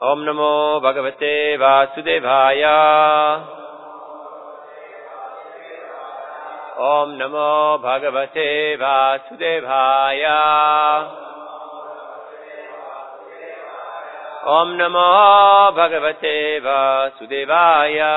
Om Namo Bhagavate Vasudevaya. Om Namo Bhagavate Vasudevaya. Om Namo Bhagavate Vasudevaya.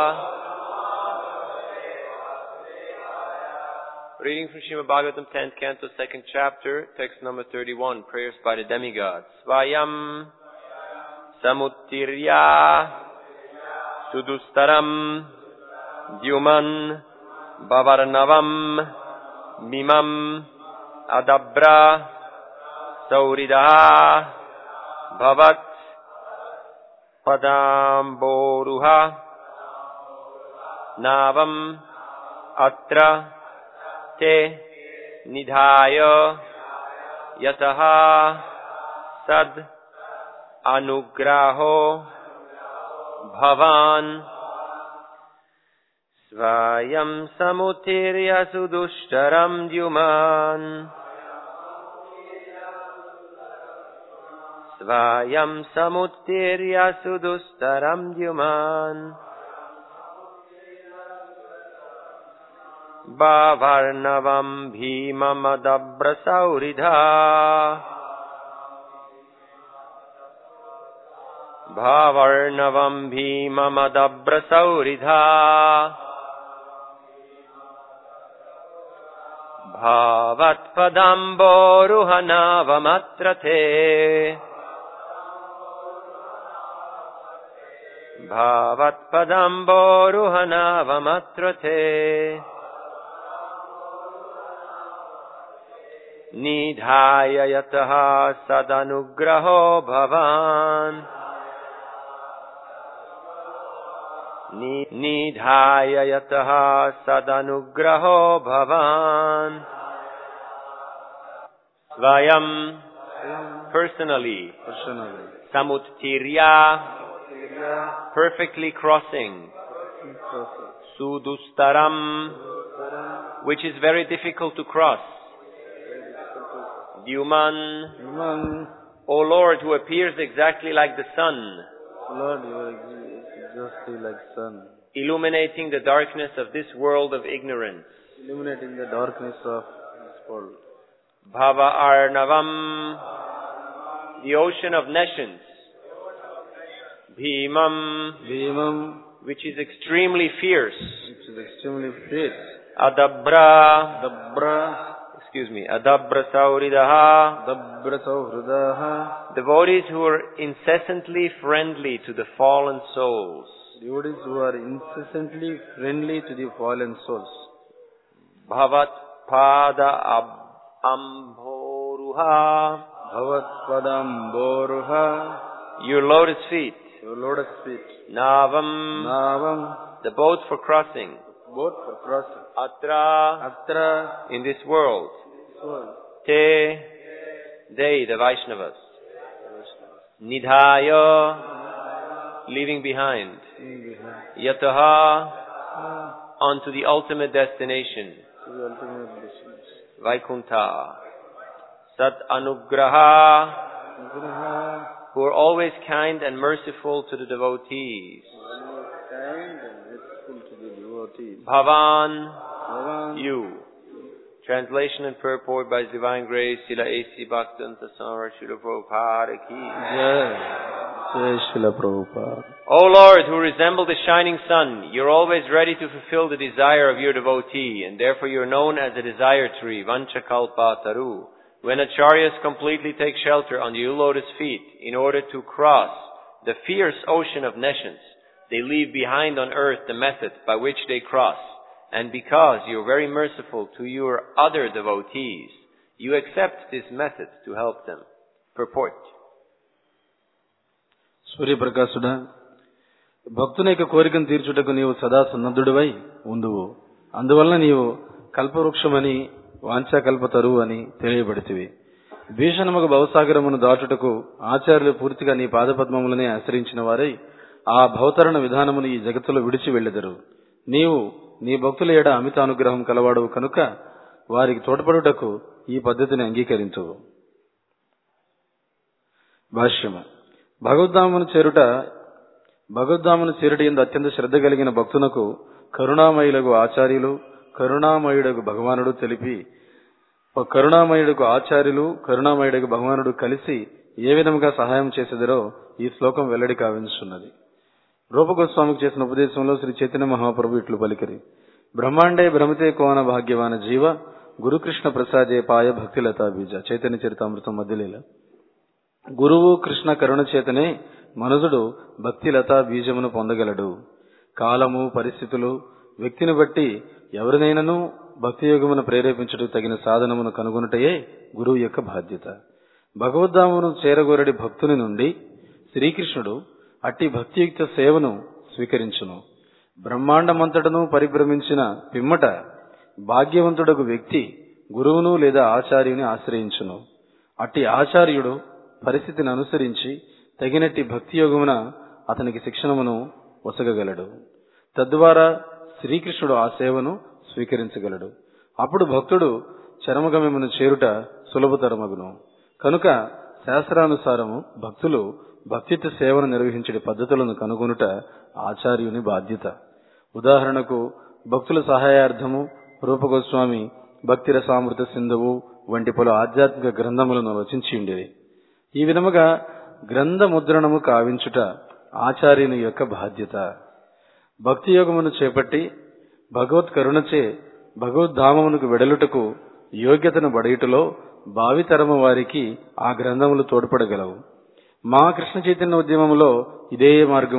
Reading from Srimad Bhagavatam, 10th Canto, 2nd Chapter, text number 31, prayers by the demigods. Svayam Samuttirya Sudustaram Dyuman Bhavarnavam Mimam Adabra Sauridaha Bhavat Padamboruha Navam Atra Te Nidhaya Yataha Sad Anugraho Bhavan Svayam Samutirya Sudushtaram Dyuman Svayam Samutirya Sudustaram Dyuman Bhavarnavam Bhimamadabrasauridha Bhavarnavam Bhimamadabrasauridha Bhavatpadamboruhanavamatrate Bhavatpadamboruhanavamatrate Nidhaya yataha sadanugraho bhavan Nidhaya yataha sadanugraho bhavan Svayam personally Samuttirya perfectly crossing Sudustaram which is very difficult to cross Dyuman, O Lord, who appears exactly like the sun, Lord, you are exactly like sun, illuminating the darkness of this world of ignorance. Illuminating the darkness of this world. Bhava Arnavam, the ocean of nescience. Bhimam, which is extremely fierce. Adabra, Adabra Sauridaha, devotees who are incessantly friendly to the fallen souls. Devotees who are incessantly friendly to the fallen souls. Bhavat Pada Amboruha, your lotus feet. Navam, the boat for crossing. Atra, in this world. Te, they, the Vaishnavas. Nidhaya, leaving behind. Yataha, onto the ultimate destination. Vaikuntha. Sat Anugraha, who are always kind and merciful to the devotees. Bhavan, you. Translation and purport by His Divine Grace, Srila A.C. Bhaktivinoda Swami Srila Prabhupada ki. Jai Srila Prabhupada. O Lord, who resemble the shining sun, you're always ready to fulfill the desire of your devotee, and therefore you're known as the desire tree, Vanchakalpa Taru. When acharyas completely take shelter on your lotus feet in order to cross the fierce ocean of nescience, they leave behind on earth the method by which they cross. And because you're very merciful to your other devotees, you accept this method to help them. Purport. Surya Prakasuda, భక్తుని యొక్క కోరికను తీర్చుటకు నీవు సదా సన్నద్ధుడివై ఉండువు. అందువలన నీవు కల్పవృక్షమని వాంఛాకల్పతరువు అని తెలియబడితివి. భీషణముగా భవసాగరమును దాటుటకు ఆచార్యులు పూర్తిగా నీ పాదపద్మములనే ఆశ్రయించిన వారై ఆ భవతరణ విధానమును ఈ జగత్తులో విడిచి వెళ్ళెదరు. నీవు నీ భక్తుల ఎడ అమిత అనుగ్రహం కలవాడవు కనుక వారికి తోడ్పడుటకు ఈ పద్ధతిని అంగీకరించు. భాష్యము. భగవద్ధామను చేరుట యందు అత్యంత శ్రద్ధ కలిగిన భక్తునకు కరుణామయులకు ఆచార్యులు కరుణామయుడకు భగవానుడు కరుణామయుడకు భగవానుడు కలిసి ఏ విధముగా సహాయం చేసేదరో ఈ శ్లోకం వెల్లడి కావించున్నది. రూపగోస్వామికి చేసిన ఉపదేశంలో శ్రీ చైతన్య మహాప్రభు ఇట్లు పలికిరి. బ్రహ్మాండే భ్రమతే కోన భాగ్యవాన జీవ గురుకృష్ణ ప్రసాదే పాయ భక్తిలతా బీజ. చైతన్య చరితామృతం మధ్యలీల. గురువు కృష్ణ కరుణ చేతనే మనుజుడు భక్తిలతా బీజమును పొందగలడు. కాలము పరిస్థితులు వ్యక్తిని బట్టి ఎవరినైనాను భక్తి యోగమును ప్రేరేపించుటకు తగిన సాధనమును కనుగొనుటయే గురువు యొక్క బాధ్యత. భగవద్ధామమును చేరగోరడి భక్తుని నుండి శ్రీకృష్ణుడు అట్టి భక్తియుక్త సేవను స్వీకరించును. బ్రహ్మాండమంతటను పరిభ్రమించిన పిమ్మట భాగ్యవంతుడకు వ్యక్తి గురువును లేదా ఆచార్యుని ఆశ్రయించును. అట్టి ఆచార్యుడు పరిస్థితిని అనుసరించి తగినట్టి భక్తి యోగమున అతనికి శిక్షణమును వసగగలడు. తద్వారా శ్రీకృష్ణుడు ఆ సేవను స్వీకరించగలడు. అప్పుడు భక్తుడు చరమగమ్యమును చేరుట సులభతరమగును. కనుక శాస్త్రానుసారము భక్తులు భక్తియుత సేవను నిర్వహించే పద్ధతులను కనుగొనుట ఆచార్యుని బాధ్యత. ఉదాహరణకు భక్తుల సహాయార్థము రూపగోస్వామి భక్తి రసామృత సింధువు వంటి పలు ఆధ్యాత్మిక గ్రంథములను రచించి ఉండేది. ఈ విధముగా గ్రంథ ముద్రణము కావించుట ఆచార్యుని యొక్క బాధ్యత. భక్తి యోగమును చేపట్టి భగవత్ కరుణచే భగవద్ధామమునకు వెడలుటకు యోగ్యతను బడయుటలో భావితరము వారికి ఆ గ్రంథములు తోడ్పడగలవు. మా కృష్ణ చైతన్య ఉద్యమంలో ఇదే మార్గం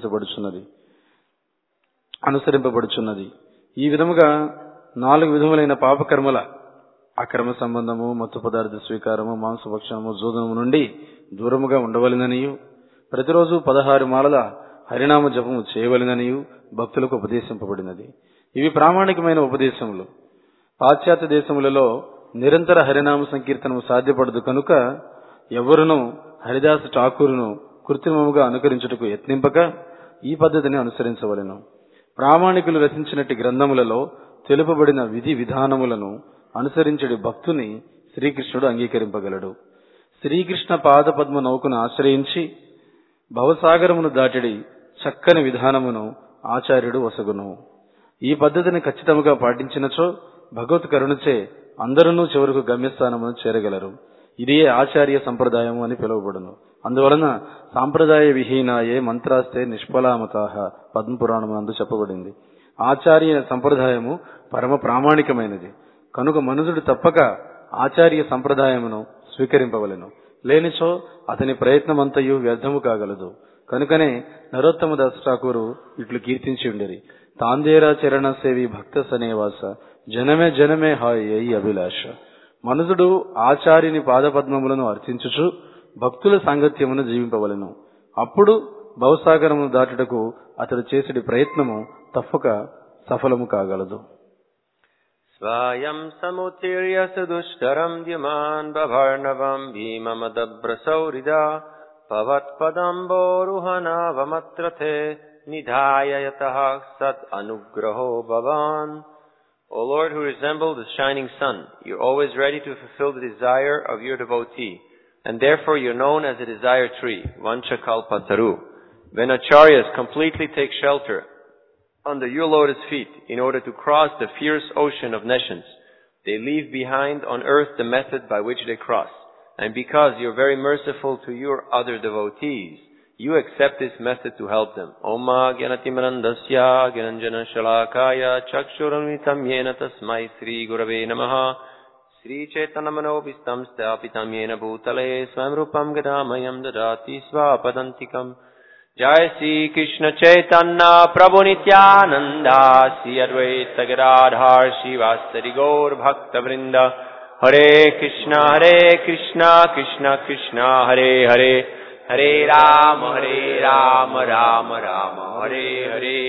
అనుసరింపబడుచున్నది. ఈ విధముగా 4 విధములైన పాపకర్మల అక్రమ సంబంధము, మత్తు పదార్థ స్వీకారము, మాంసభక్షణము, జూదనము నుండి దూరముగా ఉండవలెననియు, ప్రతిరోజు 16 మాలల హరినామ జపము చేయవలెననియు భక్తులకు ఉపదేశింపబడినది. ఇవి ప్రామాణికమైన ఉపదేశములు. పాశ్చాత్య దేశములలో నిరంతర హరినామ సంకీర్తనము సాధ్యపడదు కనుక ఎవరునూ హరిదాస ఠాకూరును కృత్రిమముగా అనుకరించుటకు యత్నింపక ఈ పద్ధతిని అనుసరించవలెను. ప్రామాణికులు రచించినట్టి గ్రంథములలో తెలుపబడిన విధి విధానములను అనుసరించడి భక్తుని శ్రీకృష్ణుడు అంగీకరింపగలడు. శ్రీకృష్ణ పాదపద్మ నౌకను ఆశ్రయించి భవసాగరమును దాటిడి చక్కని విధానమును ఆచార్యుడు వసగును. ఈ పద్ధతిని ఖచ్చితముగా పాటించినచో భగవత్ కరుణచే అందరూ చివరకు గమ్యస్థానమును చేరగలరు. ఇదే ఆచార్య సంప్రదాయము అని పిలువబడును. అందువలన సాంప్రదాయ విహీనాయే మంత్రాస్తే నిష్ఫలామతాహ పద్మపురాణము నందు చెప్పబడింది. ఆచార్య సంప్రదాయము పరమ ప్రామాణికమైనది కనుక మనుషుడు తప్పక ఆచార్య సంప్రదాయమును స్వీకరింపవలెను. లేనిచో అతని ప్రయత్నమంతయు వ్యర్థము కాగలదు. కనుకనే నరోత్తమ దాస్ ఠాకూరు ఇట్లు కీర్తించి ఉండేది. తాందేరా చరణ సేవి భక్త సనేవాస జనమే జనమే హాయి అభిలాష. మనుషుడు ఆచార్యుని పాదపద్మములను అర్చించుచు భక్తుల సాంగత్యమును జీవింపవలెను. అప్పుడు భవసాగరమును దాటుటకు అతడు చేసే ప్రయత్నము తప్పక సఫలము కాగలదు. స్వయం సముత్తీర్య సుదుష్కరం ద్యుమాన్ బభర్ణవం భీమమదభ్రసౌరిదా భవత్పదంబోరుహనావమత్రతే నిధాయ యతః సద్ అనుగ్రహో భవాన్. O Lord, who resemble the shining sun, you're always ready to fulfill the desire of your devotee, and therefore you're known as a desire tree, Vanchakalpataru. When acharyas completely take shelter under your lotus feet in order to cross the fierce ocean of nescience, they leave behind on earth the method by which they cross. And because you're very merciful to your other devotees, you accept this method to help them. Oma Gyanatimrandasya Gyananjana Shalakaya Chakshuramitam Yena Tasmai Sri Gurave Namaha Sri Chaitanamanobistam Stapitam Yena Bhutale Swamrupam Gadamayam Dadati Svapadantikam. Jai Sri Krishna Chaitanya Prabhu Nityananda Sri Advaita Gadadhar Shivasari Gaur Bhakta Vrinda Hare Krishna Krishna Krishna Hare Hare Hare Rama Rama Rama Hare Hare.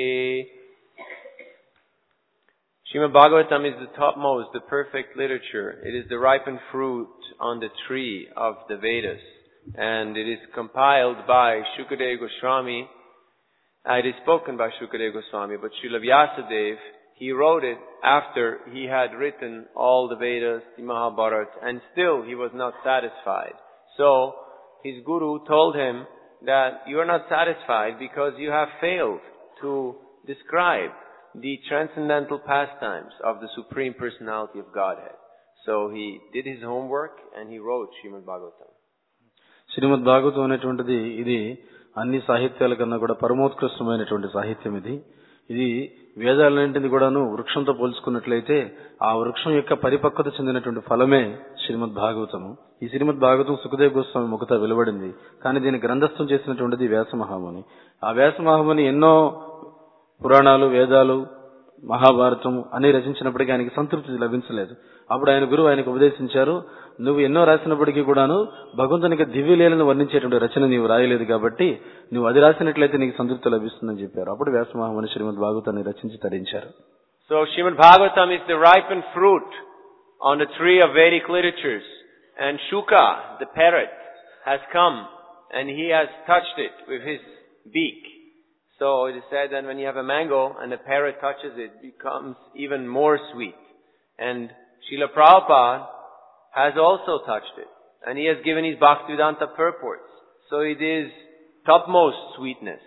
Srimad Bhagavatam is the topmost, the perfect literature. It is the ripened fruit on the tree of the Vedas. And it is compiled by Shukadeva Goswami. It is spoken by Shukadeva Goswami, but Srila Vyasadeva, he wrote it after he had written all the Vedas, the Mahabharata, and still he was not satisfied. So, his guru told him that you are not satisfied because you have failed to describe the transcendental pastimes of the Supreme Personality of Godhead. So he did his homework and he wrote Srimad Bhagavatam. శ్రీమద్ భాగవతం అనేటువంటిది ఇది అన్ని సాహిత్యాల కన్నా కూడా పరమోత్కృష్టమైనటువంటి సాహిత్యం ఇది. ఇది వేదాలన్నింటినీ కూడాను వృక్షంతో పోల్చుకున్నట్లయితే ఆ వృక్షం యొక్క పరిపక్వత చెందినటువంటి ఫలమే శ్రీమద్ భాగవతము. ఈ శ్రీమద్ భాగవతం సుఖదేవ్ గోస్వామి ముఖత వెలువడింది. కానీ దీన్ని గ్రంథస్థం చేసినటువంటిది వ్యాస మహాముని. ఆ వ్యాస మహాముని ఎన్నో పురాణాలు, వేదాలు, మహాభారతం అన్ని రచించినప్పటికీ ఆయనకి సంతృప్తి లభించలేదు. అప్పుడు ఆయన గురువు ఆయనకు ఉపదేశించారు, నువ్వు ఎన్నో రాసినప్పటికీ కూడాను భగవంతునికి దివ్యలీలను వర్ణించేటువంటి రచన నీవు రాయలేదు కాబట్టి నువ్వు అది రాసినట్లయితే నీకు సంతృప్తి లభిస్తుందని చెప్పారు. అప్పుడు వ్యాస మహాముని శ్రీమద్ భాగవతాన్ని రచించి తరించారు. So Srimad Bhagavatam is the ripened fruit on the tree of Vedic literatures, and Shuka, the parrot, has come and he has touched it with his beak. So it is said that when you have a mango and the parrot touches it, it becomes even more sweet. And Srila Prabhupada has also touched it. And he has given his Bhaktivedanta purports. So it is topmost sweetness.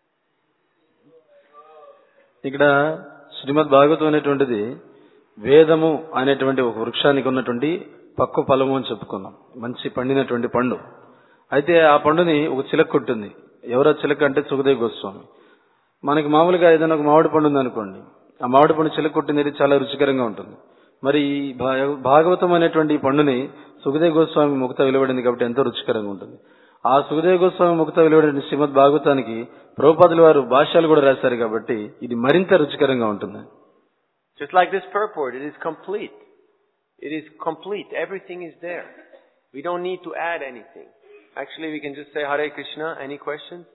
ఇక్కడ శ్రీమద్ భాగవతం అనేటువంటిది వేదము అనేటువంటి ఒక వృక్షానికి ఉన్నటువంటి పక్వ ఫలము అని చెప్పుకున్నాం. మంచి పండినటువంటి పండు. అయితే ఆ పండుని ఒక చిలక కొట్టింది. ఎవరో చిలక అంటే సుఖదేవ్ గోస్వామి. మనకి మామూలుగా ఏదైనా ఒక మామిడి పండు ఉందనుకోండి, ఆ మామిడి పండు చిలక కొట్టినది చాలా రుచికరంగా ఉంటుంది. మరి ఈ భాగవతం అనేటువంటి పండుని సుఖదేవ్ గోస్వామి ముఖత వెలువడింది కాబట్టి ఎంతో రుచికరంగా ఉంటుంది. ఆ సుఖదేవ్ గోస్వామి ముఖత వెలువడిన శ్రీమద్ భాగవతానికి ప్రభుపాదుల వారు భాష్యాలు కూడా రాశారు కాబట్టి ఇది మరింత రుచికరంగా ఉంటుంది. Just like this purport, it is complete. It is complete. Everything is there. We don't need to add anything. Actually, we can just say Hare Krishna. Any questions?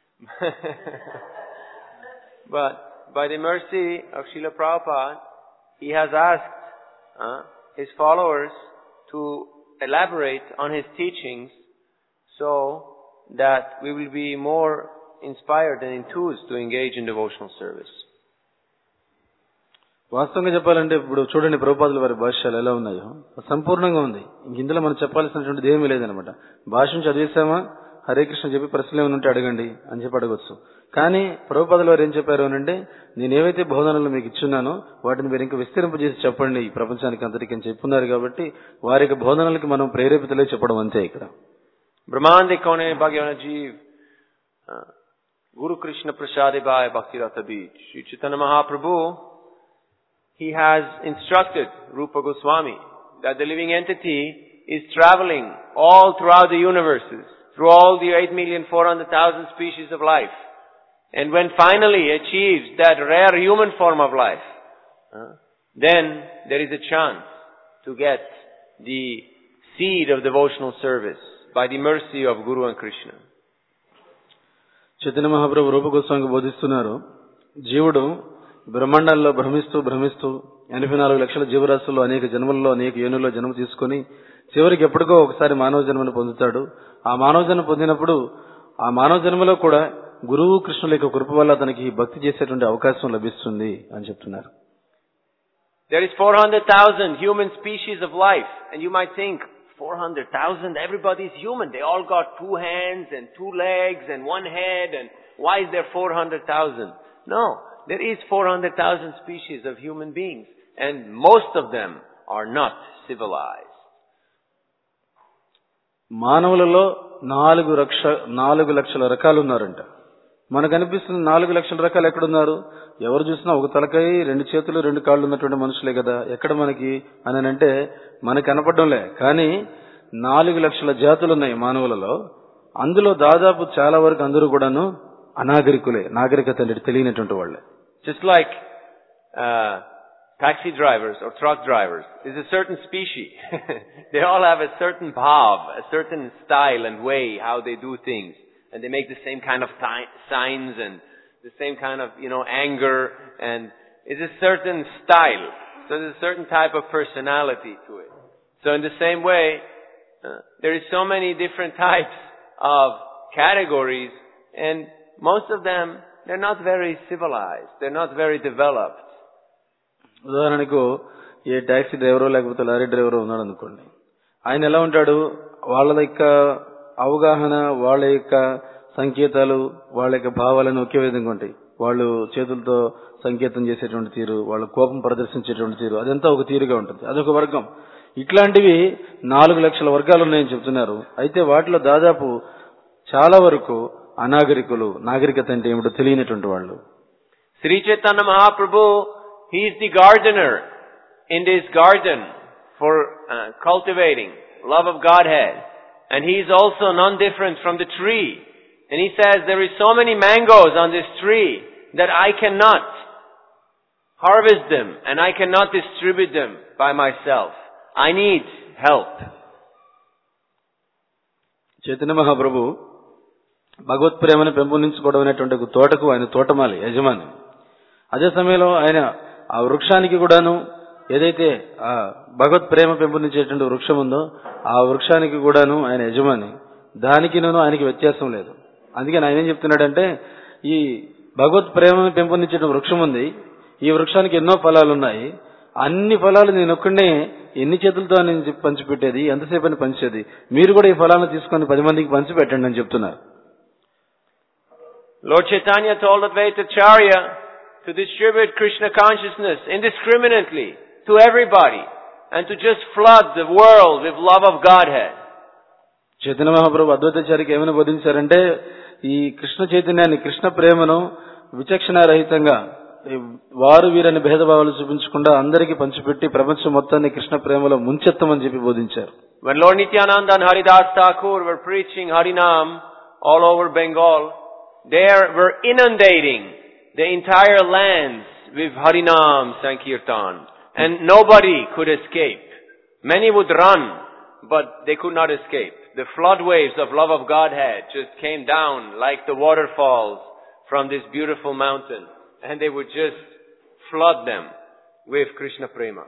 But by the mercy of Srila Prabhupada, he has asked his followers to elaborate on his teachings so that we will be more inspired and enthused to engage in devotional service. వాస్తవంగా చెప్పాలంటే ఇప్పుడు చూడండి ప్రభుపాదుల వారి భాష్యాలు ఎలా ఉన్నాయో సంపూర్ణంగా ఉంది. ఇందులో మనం చెప్పాల్సినటువంటిది ఏమీ లేదనమాట. భాష్యం చదివేశామా, హరే కృష్ణ చెప్పి ప్రశ్నలు ఏమైనా ఉంటే అడగండి అని చెప్పి అడగొచ్చు. కానీ ప్రభుపాదుల వారు ఏం చెప్పారు అనంటే, నేను ఏవైతే బోధనలు మీకు ఇచ్చున్నానో వాటిని మీరు ఇంకా విస్తరింపజేసి చెప్పండి ఈ ప్రపంచానికి అంతటికి అని చెప్పున్నారు కాబట్టి వారి యొక్క బోధనలకి మనం ప్రేరేపితలే చెప్పడం అంతే. ఇక్కడ బ్రహ్మాండే కోనే భాగ్యవన జీవ్ గురు Krishna ప్రసాదిభాయ భక్తిరత Beej Shri Chaitanya Mahaprabhu, he has instructed Rupa Goswami that the living entity is traveling all throughout the universes, through all the 8,400,000 species of life. And when finally achieves that rare human form of life, then there is a chance to get the seed of devotional service by the mercy of Guru and Krishna. Chaitanya Mahaprabhu రూప గోస్వామికి బోధిస్తున్నారు, జీవుడు బ్రహ్మాండాల్లో భ్రమిస్తూ 84 లక్షల జీవరాశుల్లో అనేక జన్మల్లో అనేక యోనుల్లో జన్మ తీసుకుని చివరికి ఎప్పటికో ఒకసారి మానవ జన్మను పొందుతాడు. ఆ మానవ జన్మ పొందినప్పుడు ఆ మానవ జన్మలో కూడా గురువు కృష్ణుల యొక్క కృప వల్ల అతనికి భక్తి చేసేటువంటి అవకాశం లభిస్తుంది అని చెప్తున్నారు. There is 400,000 human species of life, and you might think 400,000, everybody is human. They all got 2 hands and 2 legs and 1 head, and why is there 400,000? No, there is 400,000 species of human beings, and most of them are not civilized. మానవులలో 4 లక్షల రకాలు ఉన్నారంట. మనకు అనిపిస్తున్న 4 లక్షల రకాలు ఎక్కడున్నారు? ఎవరు చూసినా ఒక తలకాయ, 2 చేతులు, 2 కాళ్ళు ఉన్నటువంటి మనుషులే కదా, ఎక్కడ మనకి అని అంటే మనకు కనపడడంలే. కానీ 4 లక్షల జాతులు ఉన్నాయి మానవులలో. అందులో దాదాపు చాలా వరకు అందరూ కూడాను అనాగరికులే, నాగరికత అనేది తెలియనటువంటి వాళ్ళే. Just like taxi drivers or truck drivers is a certain species. They all have a certain bhav, a certain style and way how they do things. And they make the same kind of signs and the same kind of, anger, and it's a certain style. So there's a certain type of personality to it. So in the same way, there is so many different types of categories, and most of them, they're not very civilized. They're not very developed. ఉదాహరణకు ఏ taxi డ్రైవరో లేకపోతే lorry డ్రైవరో ఉన్నాడు అనుకోండి, ఆయన ఎలా ఉంటాడు, వాళ్ళ యొక్క అవగాహన, వాళ్ళ యొక్క సంకేతాలు, వాళ్ళ యొక్క భావాలను ఒకే విధంగా ఉంటాయి. వాళ్ళు చేతులతో సంకేతం చేసేటువంటి తీరు, వాళ్ళు కోపం ప్రదర్శించేటువంటి తీరు, అదంతా ఒక తీరుగా ఉంటుంది. అదొక వర్గం. ఇట్లాంటివి 4 లక్షల వర్గాలు ఉన్నాయని చెప్తున్నారు. అయితే వాటిలో దాదాపు చాలా వరకు అనాగరికులు, నాగరికత అంటే ఏమిటో తెలియనటువంటి వాళ్ళు. Sri Chaitanya Mahaprabhu, he is the gardener in this garden for cultivating love of Godhead. And he is also none different from the tree. And he says, there is so many mangoes on this tree that I cannot harvest them and I cannot distribute them by myself. I need help. Chaitanya Mahaprabhu భగవత్ ప్రేమను పెంపొందించుకోవడం అనేటువంటి ఒక తోటకు ఆయన తోటమాలి, యజమాని. అదే సమయంలో ఆయన ఆ వృక్షానికి కూడాను, ఏదైతే ఆ భగవత్ ప్రేమ పెంపొందించేటువంటి వృక్షం ఉందో ఆ వృక్షానికి కూడాను ఆయన యజమాని. దానికి ఆయనకి వ్యత్యాసం లేదు. అందుకని ఆయన ఏం చెప్తున్నాడంటే, ఈ భగవత్ ప్రేమను పెంపొందించే వృక్షం ఉంది, ఈ వృక్షానికి ఎన్నో ఫలాలు ఉన్నాయి, అన్ని ఫలాలు నేను ఒక్కడే ఎన్ని చేతులతో నేను పంచిపెట్టేది, ఎంతసేపు అని పంచేది, మీరు కూడా ఈ ఫలాలను తీసుకొని 10 మందికి పంచిపెట్టండి అని చెప్తున్నారు. Lord Chaitanya told Advaitacharya to distribute Krishna consciousness indiscriminately to everybody and to just flood the world with love of Godhead. Chaitanya Mahaprabhu అద్వైతాచార్యకి ఏమైనా బోధించారంటే, ఈ కృష్ణ చైతన్యాన్ని, కృష్ణ ప్రేమను విచక్షణారహితంగా వారు వీరని భేదభావాలు చూపించకుండా అందరికీ పంచిపెట్టి ప్రపంచం మొత్తాన్ని కృష్ణ ప్రేమలో ముంచెత్తమని చెప్పి బోధించారు. When Lord Nityananda and Haridas Thakur were preaching Harinam all over Bengal, they were inundating the entire lands with Harinam Sankirtan, and nobody could escape. Many would run, but they could not escape. The flood waves of love of Godhead just came down like the waterfalls from this beautiful mountain, and they would just flood them with Krishna Prema.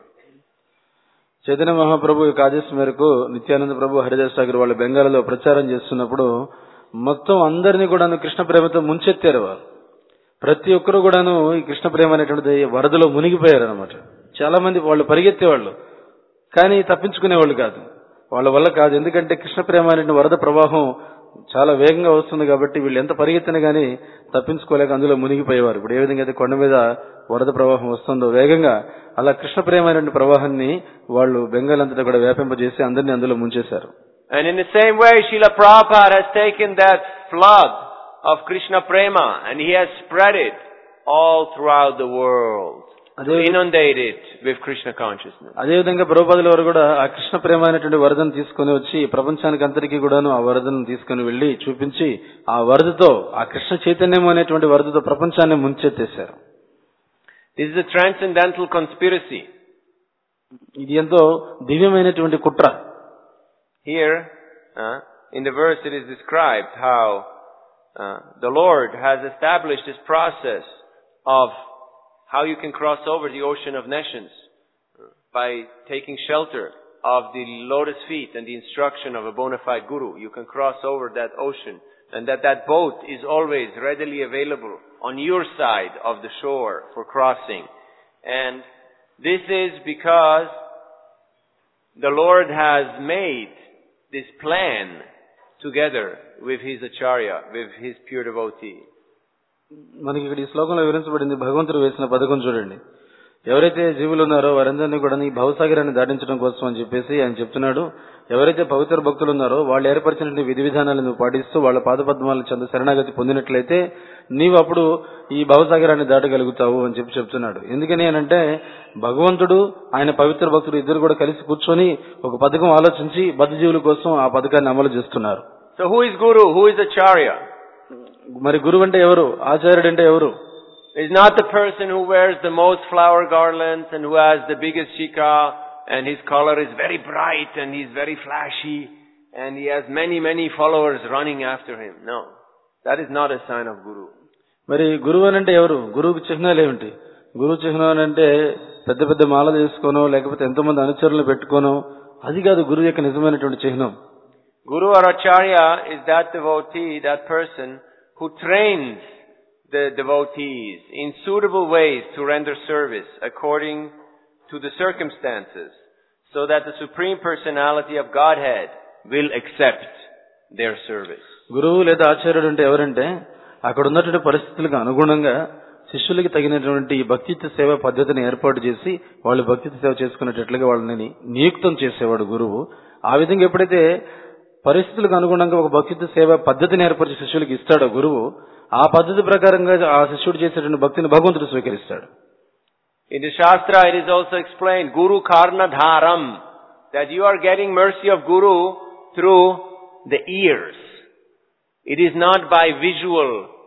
Chaitanya Mahaprabhu యొక్క ఆదేశం మేరకు నిత్యానంద ప్రభు, హరిదాస్ ఠాకూర్ వాళ్ళు బెంగాల్లో ప్రచారం చేస్తున్నప్పుడు మొత్తం అందరినీ కూడాను కృష్ణ ప్రేమతో ముంచెత్తారు. వారు ప్రతి ఒక్కరు కూడాను ఈ కృష్ణ ప్రేమ అనేటువంటిది వరదలో మునిగిపోయారు అనమాట. చాలా మంది వాళ్ళు పరిగెత్తేవాళ్ళు, కానీ తప్పించుకునేవాళ్ళు కాదు. వాళ్ళ వల్ల కాదు. ఎందుకంటే కృష్ణ ప్రేమ అనే వరద ప్రవాహం చాలా వేగంగా వస్తుంది కాబట్టి వీళ్ళు ఎంత పరిగెత్తినా గానీ తప్పించుకోలేక అందులో మునిగిపోయేవారు. ఇప్పుడు ఏ విధంగా అయితే కొండ మీద వరద ప్రవాహం వస్తుందో వేగంగా, అలా కృష్ణ ప్రేమ అనే ప్రవాహాన్ని వాళ్ళు బెంగాల్ అంతటా కూడా వ్యాపింపజేసి అందరినీ అందులో ముంచేశారు. And in the same way, Srila Prabhupada has taken that flood of Krishna Prema and he has spread it all throughout the world. Inundate it with Krishna consciousness. అదే విధంగా ప్రభుపాదుల వారు కూడా ఆ కృష్ణ ప్రేమ అనేటువంటి వరదను తీసుకుని వచ్చి ప్రపంచానికి అంతటికీ కూడాను ఆ వరదను తీసుకుని వెళ్లి చూపించి ఆ వరదతో, ఆ కృష్ణ చైతన్యం అనేటువంటి వరదతో ప్రపంచాన్ని ముంచెత్తేశారు. This is a transcendental conspiracy. ఇది ఎంతో దివ్యమైనటువంటి కుట్ర. Here, in the verse it is described how the Lord has established this process of how you can cross over the ocean of nations by taking shelter of the lotus feet and the instruction of a bona fide guru. You can cross over that ocean, and that boat is always readily available on your side of the shore for crossing. And this is because the Lord has made this plan together with his acharya, with his pure devotee. మనకి ఇక్కడ ఈ శ్లోకంలో వివరించబడింది భగవంతుడు వేసిన పథకం చూడండి. ఎవరైతే జీవులు ఉన్నారో వారందరినీ కూడా ఈ భవసాగరాన్ని దాటించడం కోసం అని చెప్పేసి ఆయన చెప్తున్నాడు. ఎవరైతే పవిత్ర భక్తులు ఉన్నారో వాళ్ళు ఏర్పరిచినటువంటి విధి విధానాలను నువ్వు పాటిస్తూ వాళ్ళ పాదపద్మాలను చెంద శరణాగతి పొందినట్లయితే నీవు అప్పుడు ఈ భవసాగరాన్ని దాటగలుగుతావు అని చెప్తున్నాడు. ఎందుకని అనంటే భగవంతుడు, ఆయన పవిత్ర భక్తుడు ఇద్దరు కూడా కలిసి కూర్చొని ఒక పథకం ఆలోచించి బద్ధ జీవుల కోసం ఆ పథకాన్ని అమలు చేస్తున్నారు. So who is Guru? Who is Acharya? మరి గురువు అంటే ఎవరు? ఆచార్యుడు అంటే ఎవరు? Is not the person who wears the most flower garlands and who has the biggest shikha and his color is very bright and he's very flashy and he has many followers running after him. No. That is not a sign of Guru. మరి గురువు అనంటే ఎవరు? గురువుకి చిహ్నాలు ఏమిటి? గురువు చిహ్నం అంటే పెద్ద పెద్ద మాల తీసుకోనో లేకపోతే ఎంతో మంది అనుచరులు పెట్టుకోనో అది కాదు గురువు యొక్క నిజమైనటువంటి చిహ్నం. Guru or Acharya is that devotee, that person who trains the devotees in suitable ways to render service according to the circumstances, so that the Supreme Personality of Godhead will accept their service. గురువు లేదా ఆచార్యుడు అంటే ఎవరంటే అక్కడ ఉన్నటువంటి పరిస్థితులకు అనుగుణంగా శిష్యులకి తగినటువంటి భక్తిత్వ సేవ పద్ధతిని ఏర్పాటు చేసి వాళ్ళు భక్తిత్వ సేవ చేసుకునేటట్లుగా వాళ్ళని నియుక్తం చేసేవాడు గురువు. ఆ విధంగా ఎప్పుడైతే పరిస్థితులకు అనుగుణంగా ఒక భక్తిత్వ సేవ పద్ధతిని ఏర్పరిచి శిష్యులకి ఇస్తాడో గురువు, ఆ పద్ధతి ప్రకారంగా ఆ శిష్యుడు చేసేటువంటి భక్తిని భగవంతుడు స్వీకరిస్తాడు. In the Shastra it is also explained, Guru Karna Dharam, that you are getting mercy of Guru through the ears. It is not by visual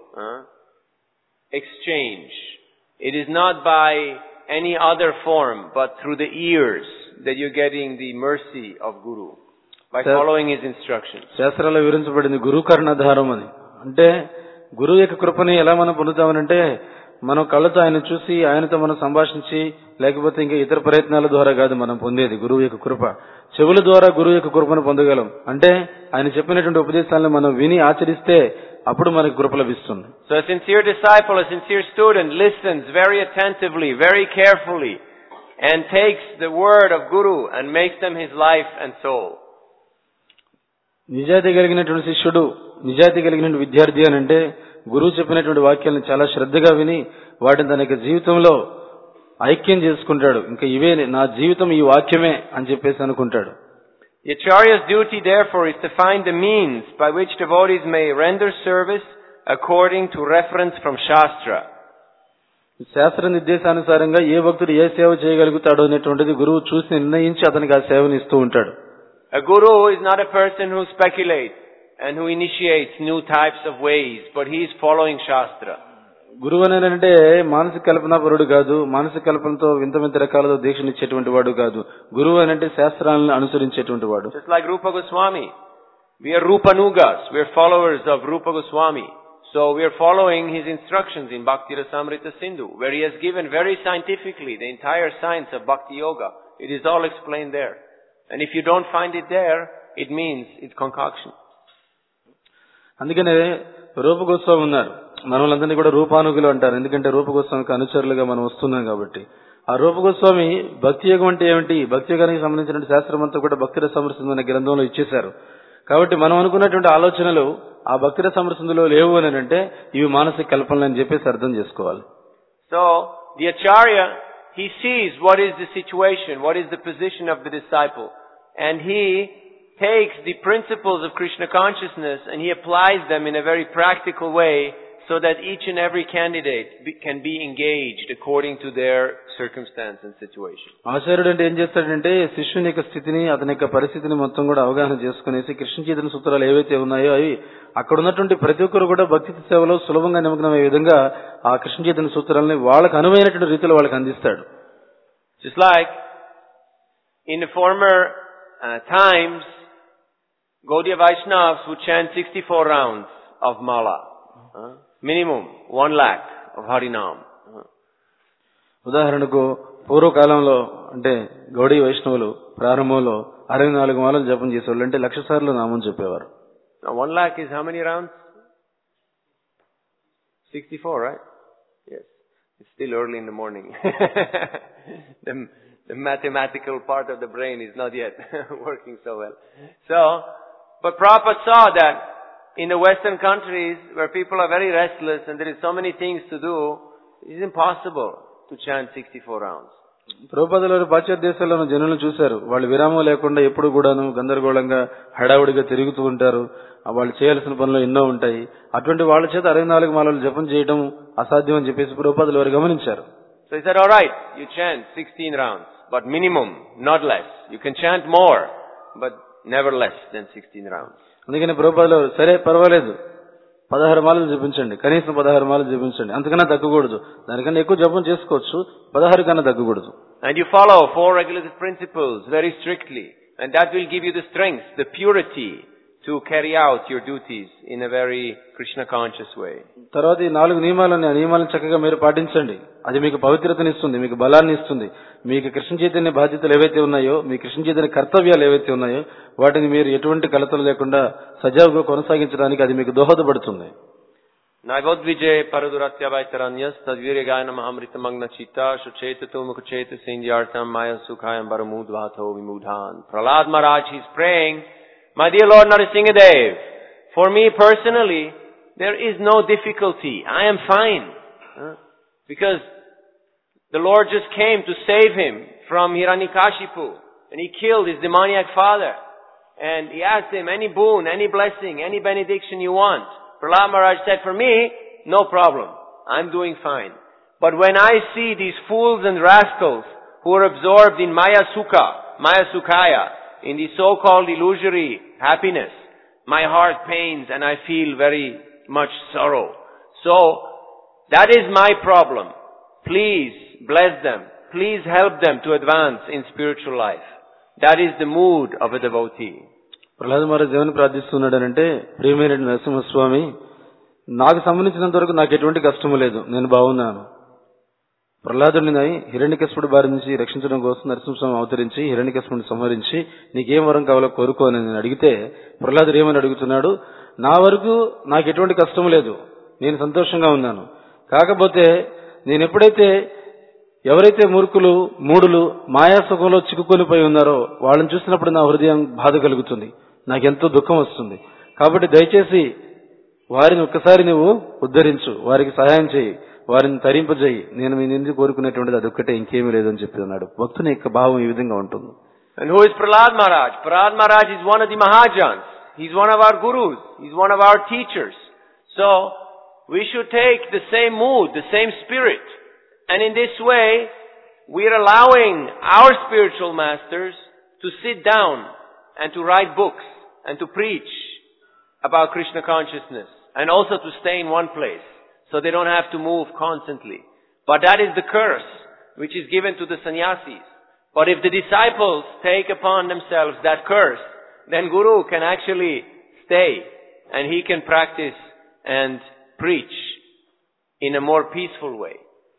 exchange. It is not by any other form, but through the ears that you're getting the mercy of Guru, by following his instructions. శాస్త్రాల్లో వివరించబడింది గురు కర్ణధారం అని. అంటే గురువు యొక్క కృపని ఎలా మనం పొందుతామనంటే మనం కళ్ళతో ఆయన చూసి ఆయనతో మనం సంభాషించి లేకపోతే ఇంకా ఇతర ప్రయత్నాల ద్వారా కాదు మనం పొందేది గురువు యొక్క కృప. చెవుల ద్వారా గురువు యొక్క కృపను పొందగలం. అంటే ఆయన చెప్పినటువంటి ఉపదేశాలను మనం విని ఆచరిస్తే అప్పుడు మనకు కృప లభిస్తుంది. So a sincere disciple, a sincere student listens very attentively, very carefully and takes the word of Guru and makes them his life and soul. నిజాయితీ కలిగినటువంటి శిష్యుడు, నిజాయితీ కలిగిన విద్యార్థి అని అంటే గురువు చెప్పినటువంటి వాక్యాలను చాలా శ్రద్ధగా విని వాటిని తన యొక్క జీవితంలో ఐక్యం చేసుకుంటాడు. ఇంకా ఇవే నా జీవితం, ఈ వాక్యమే అని చెప్పేసి అనుకుంటాడు. The Acharya's duty therefore is to find the means by which devotees may render service according to reference from Shastra. శాస్త్ర నిర్దేశానుసారంగా ఏ భక్తుడు ఏ సేవ చేయగలుగుతాడో అనేటువంటిది గురువు చూసి నిర్ణయించి అతనికి ఆ సేవను ఇస్తూ ఉంటాడు. A guru is not a person who speculates and who initiates new types of ways, but he is following Shastra. గురువు అంటే మానసిక కల్పనాపరుడు కాదు, మానసిక కల్పనతో వింత వింత రకాలతో దీక్షనిచ్చేటువంటి వాడు కాదు. గురువు అంటే శాస్త్రాలను అనుసరించేటువంటి వాడు. Just like Rupa Goswami, we are Rupanugas, we are followers of Rupa Goswami. So we are following his instructions in Bhakti Rasamrita Sindhu, where he has given very scientifically the entire science of Bhakti Yoga. It is all explained there. And if you don't find it there, it means it's concoction. అందుకనే రూప గోస్వామి ఉన్నారు. మనలందరినీ కూడా రూపానుగులు అంటారు. ఎందుకంటే రూప గోస్వామికి అనుచరులుగా మనం వస్తున్నాం కాబట్టి. ఆ రూప గోస్వామి భక్తి యోగం అంటే ఏమిటి, భక్తి యోగానికి సంబంధించిన శాస్త్రం అంతా కూడా భక్తి రసమృసింధు అనే గ్రంథంలో ఇచ్చేశారు. కాబట్టి మనం అనుకున్నటువంటి ఆలోచనలు ఆ భక్తి రసమృసింధులో లేవు అని అంటే ఇవి మానసిక కల్పనలు అని చెప్పేసి అర్థం చేసుకోవాలి. So the Acharya, he sees what is the situation, what is the position of the disciple, and he takes the principles of Krishna consciousness and he applies them in a very practical way so that each and every candidate can be engaged according to their circumstance and situation. ఆచార్యుడు అంటే ఏం చేస్తాడంటే శిష్యుని యొక్క స్థితిని, అతని యొక్క పరిస్థితిని మొత్తం కూడా అవగాహన చేసుకునేసి కృష్ణ చైతన్య సూత్రాలు ఏవైతే ఉన్నాయో అవి అక్కడ ఉన్నటువంటి ప్రతి ఒక్కరు కూడా భక్తి సేవలో సులభంగా నిమగ్నమయ్యే విధంగా ఆ కృష్ణ చైతన్య సూత్రాలని వాళ్ళకు అనువైనటువంటి రీతిలో వాళ్ళకి అందిస్తాడు. Just like in the former times, Gaudiya Vaishnavas would chant 64 rounds of mala. Minimum 1 lakh of Harinam. ఉదాహరణకు పూర్వకాలంలో అంటే గౌడీ వైష్ణవులు ప్రారంభంలో 64 మాలలు జపం చేసేవాళ్ళు, అంటే 1,00,000 సార్లు నామం చెప్పేవారు. Now 1 lakh is how many rounds? 64, right? Yes. It's still early in the morning. The mathematical part of the brain is not yet working so well. So, but Prabhupada saw that in the Western countries where people are very restless and there is so many things to do, it is impossible to chant 64 rounds. ప్రభుపాదులు పాశ్చాత్య దేశాల్లో జనులను చూశారు. వాళ్ళు విరామం లేకుండా ఎప్పుడు కూడాను గందరగోళంగా హడావుడిగా తిరుగుతూ ఉంటారు. వాళ్ళు చేయాల్సిన పనులు ఎన్నో ఉంటాయి. అటువంటి వాళ్ళ చేత 64 మాలలు జపం చేయడం అసాధ్యం అని చెప్పేసి ప్రభుపాదులు వారు గమనించారు. So he said, all right, you chant 16 rounds, but minimum, not less. You can chant more, but never less than 16 rounds. అందుకని ప్రభుపాదులు సరే పర్వాలేదు 16 మాలలు జపించండి, కనీసం 16 మాలలు జపించండి, అంతకన్నా తగ్గకూడదు, దానికన్నా ఎక్కువ జపం చేసుకోవచ్చు, 16 కన్నా తగ్గకూడదు. And you follow 4 regulative principles very strictly, and that will give you the strength, the purity to carry out your duties in a very Krishna conscious way. తర్వాత ఈ 4 నియమాలను, ఆ నియమాలను చక్కగా మీరు పాటించండి. అది మీకు పవిత్రతని ఇస్తుంది, మీకు బలాన్ని ఇస్తుంది. మీకు కృష్ణ చైతన్య బాధ్యతలు ఏవైతే ఉన్నాయో, మీ కృష్ణ చైతన్య కర్తవ్యాలు ఏవైతే ఉన్నాయో వాటిని మీరు ఎటువంటి కలతలు లేకుండా సజావుగా కొనసాగించడానికి అది మీకు దోహదపడుతుంది. Naivodvijay paraduratyavaitaranyas tadvirigayana mahamritamagna chitta shuchetu mukchetu sindyartam maya sukhayam baramudvatho vimudhan. Prahlad Maharaj, he is praying, my dear Lord Narasimhadev, For me personally, there is no difficulty. I am fine. Because the Lord just came to save him from Hiranyakashipu. And he killed his demoniac father. And he asked him, any boon, any blessing, any benediction you want. Prahlad Maharaj said, for me, no problem. I'm doing fine. But when I see these fools and rascals who are absorbed in Maya Sukhaya, in the so-called illusory happiness, my heart pains and I feel very much sorrow. So, that is my problem. Please bless them. Please help them to advance in spiritual life. That is the mood of a devotee. Prahlada Maharaj ఏమని ప్రార్థిస్తున్నాడనంటే, ప్రియమైన నరసింహస్వామి, నాకు సంబంధించినంత వరకు నాకు ఎటువంటి కష్టము లేదు, నేను బాగున్నాను. ప్రహ్లాదుడిని హిరణ్యకశిపుడి బారి నుంచి రక్షించడం కోసం నరసింహస్వామి అవతరించి హిరణ్యకశిపుడిని సంహరించి నీకేం వరం కావాలో కోరుకో అని నేను అడిగితే, ప్రహ్లాదుడు ఏమని అడుగుతున్నాడు, నా వరకు నాకు ఎటువంటి కష్టం లేదు, నేను సంతోషంగా ఉన్నాను. కాకపోతే నేను ఎప్పుడైతే ఎవరైతే మూర్ఖులు మూడులు మాయాసుఖంలో చిక్కుకొని పోయి ఉన్నారో వాళ్ళని చూసినప్పుడు నా హృదయం బాధ కలుగుతుంది, నాకెంతో దుఃఖం వస్తుంది. కాబట్టి దయచేసి వారిని ఒక్కసారి నువ్వు ఉద్ధరించు, వారికి సహాయం చేయి, వారిని తరింపజేయి, నేను మీ నుండి కోరుకునేటువంటిది అదొక్కటే, ఇంకేమీ లేదని చెప్పి ఉన్నాడు. భక్తుని యొక్క భావం ఈ విధంగా ఉంటుంది. And who is Prahlad Maharaj? Prahlad Maharaj is one of the Mahajans. He's one of our gurus. He's one of our teachers. So, we should take the same mood, the same spirit. And in this way, we are allowing our spiritual masters to sit down and to write books and to preach about Krishna consciousness and also to stay in one place so they don't have to move constantly. But that is the curse which is given to the sannyasis. But if the disciples take upon themselves that curse, then Guru can actually stay and he can practice and preach in a more peaceful way.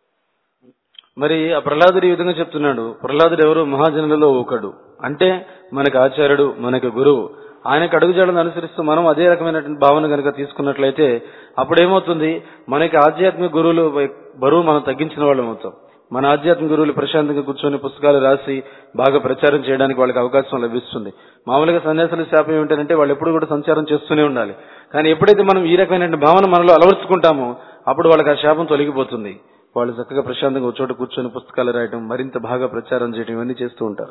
మరి ఆ ప్రహ్లాదుడు ఈ విధంగా చెప్తున్నాడు. ప్రహ్లాదుడు ఎవరు? మహాజనులలో ఒకడు. అంటే మనకు ఆచార్యుడు, మనకు గురువు. ఆయనకు అడుగుజాడలను అనుసరిస్తూ మనం అదే రకమైనటువంటి భావన కనుక తీసుకున్నట్లయితే అప్పుడేమవుతుంది, మనకి ఆధ్యాత్మిక గురువులు బరువు మనం తగ్గించిన వాళ్ళం అవుతాం. మన ఆధ్యాత్మిక గురువులు ప్రశాంతంగా కూర్చొని పుస్తకాలు రాసి బాగా ప్రచారం చేయడానికి వాళ్ళకి అవకాశం లభిస్తుంది. మామూలుగా సన్యాసుల శాపం ఏమిటంటే వాళ్ళు ఎప్పుడు కూడా సంచారం చేస్తూనే ఉండాలి. కానీ ఎప్పుడైతే మనం ఈ రకమైన భావన మనలో అలవరుచుకుంటామో అప్పుడు వాళ్ళకి ఆ శాపం తొలగిపోతుంది. వాళ్ళు చక్కగా ప్రశాంతంగా చోట కూర్చొని పుస్తకాలు రాయడం, మరింత బాగా ప్రచారం చేయడం, ఇవన్నీ చేస్తూ ఉంటారు.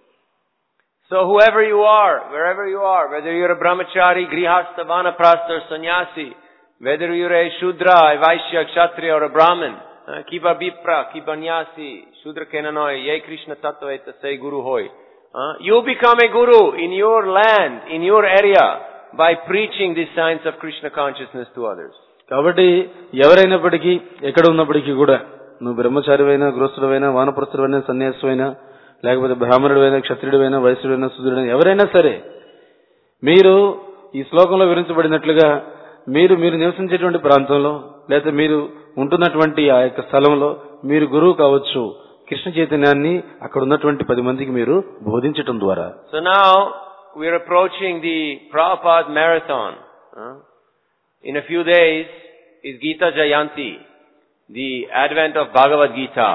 So whoever you are, wherever you are, whether you're a brahmachari, grihastha, vanaprastha, or sannyasi, whether you're a shudra, a vaishya, kshatriya, or a brahmin, kiba bipra, kiba nyasi, shudra kenanoy, ye Krishna tattveta, say guru hoy. You become a guru in your land, in your area, by preaching these signs of Krishna consciousness to others. కాబట్టి ఎవరైనప్పటికీ ఎక్కడ ఉన్నప్పటికీ కూడా నువ్వు బ్రహ్మచారివైనా, గృహస్థుడైనా, వానప్రస్థుడైనా, సన్యాసివైనా, లేకపోతే బ్రాహ్మణుడైనా, క్షత్రియుడైనా, వైశ్యుడైనా, శూద్రుడైనా, ఎవరైనా సరే మీరు ఈ శ్లోకంలో వివరించబడినట్లుగా మీరు నివసించేటువంటి ప్రాంతంలో లేదా మీరు ఉంటున్నటువంటి ఆ యొక్క స్థలంలో మీరు గురువు కావచ్చు. కృష్ణ చైతన్యాన్ని అక్కడ ఉన్నటువంటి 10 మందికి మీరు బోధించటం ద్వారా. So now we are approaching the Prabhupada marathon. In a few days is Gita Jayanti, the advent of Bhagavad Gita.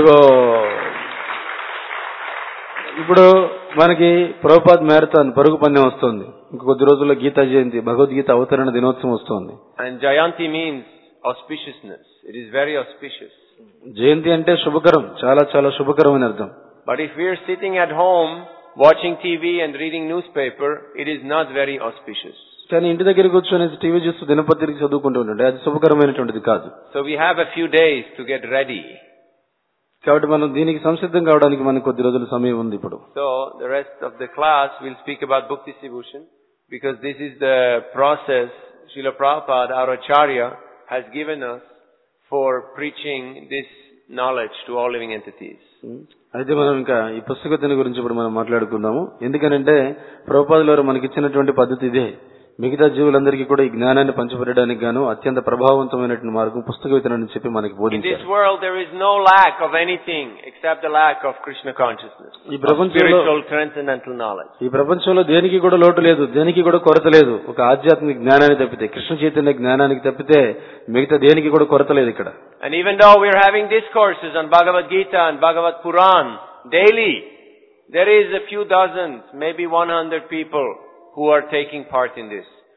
ఇప్పుడు మనకి ప్రభుపాద్ మ్యారథాన్ పరుగు పందెం వస్తుంది. ఇంక కొద్ది రోజుల్లో గీతా జయంతి, భగవద్గీత అవతరణ దినోత్సవం వస్తుంది. And Jayanti means auspiciousness. It is very auspicious. జయంతి అంటే శుభకరం, చాలా చాలా శుభకరం అని అర్థం. But if we are sitting at home watching TV and reading newspaper, it is not very auspicious. కానీ ఇంటి దగ్గర కూర్చొని టీవీ చూస్తూ దినపత్రిక చదువుకుంటూ ఉంటుంటే అది శుభకరమైనటువంటిది కాదు. So we have a few days to get ready. కాబట్టి మనం దీనికి సంసిద్ధం కావడానికి మనకు కొద్ది రోజుల సమయం ఉంది ఇప్పుడు. So the rest of the class will speak about book distribution because this is the process Srila Prabhupada, our Acharya, has given us for preaching this knowledge to all living entities. అయితే మనం ఇంకా ఈ పుస్తకం గురించి ఇప్పుడు మనం మాట్లాడుకుందాము. ఎందుకనంటే ప్రభుపాదుల వారు మనకి ఇచ్చినటువంటి పద్ధతి ఇదే. మిగతా జీవులందరికీ కూడా ఈ జ్ఞానాన్ని పంచిపెట్టడానికి గాను అత్యంత ప్రభావవంతమైన మార్గం పుస్తక వితరణ అని చెప్పి మనకి బోధించారు. In this world there is no lack of anything except the lack of Krishna consciousness. ఈ ప్రపంచంలో spiritual transcendental knowledge. ఈ ప్రపంచంలో దేనికి కూడా లోటు లేదు, దేనికి కూడా కొరత లేదు. ఒక ఆధ్యాత్మిక జ్ఞానాన్ని తప్పితే, కృష్ణ చైతన్య జ్ఞానానికి తప్పితే మిగతా దేనికి కూడా కొరత లేదు ఇక్కడ. And even though we are having discourses on Bhagavad Gita and Bhagavad Puran daily, there is a few dozens, maybe 100 people who are taking part in this.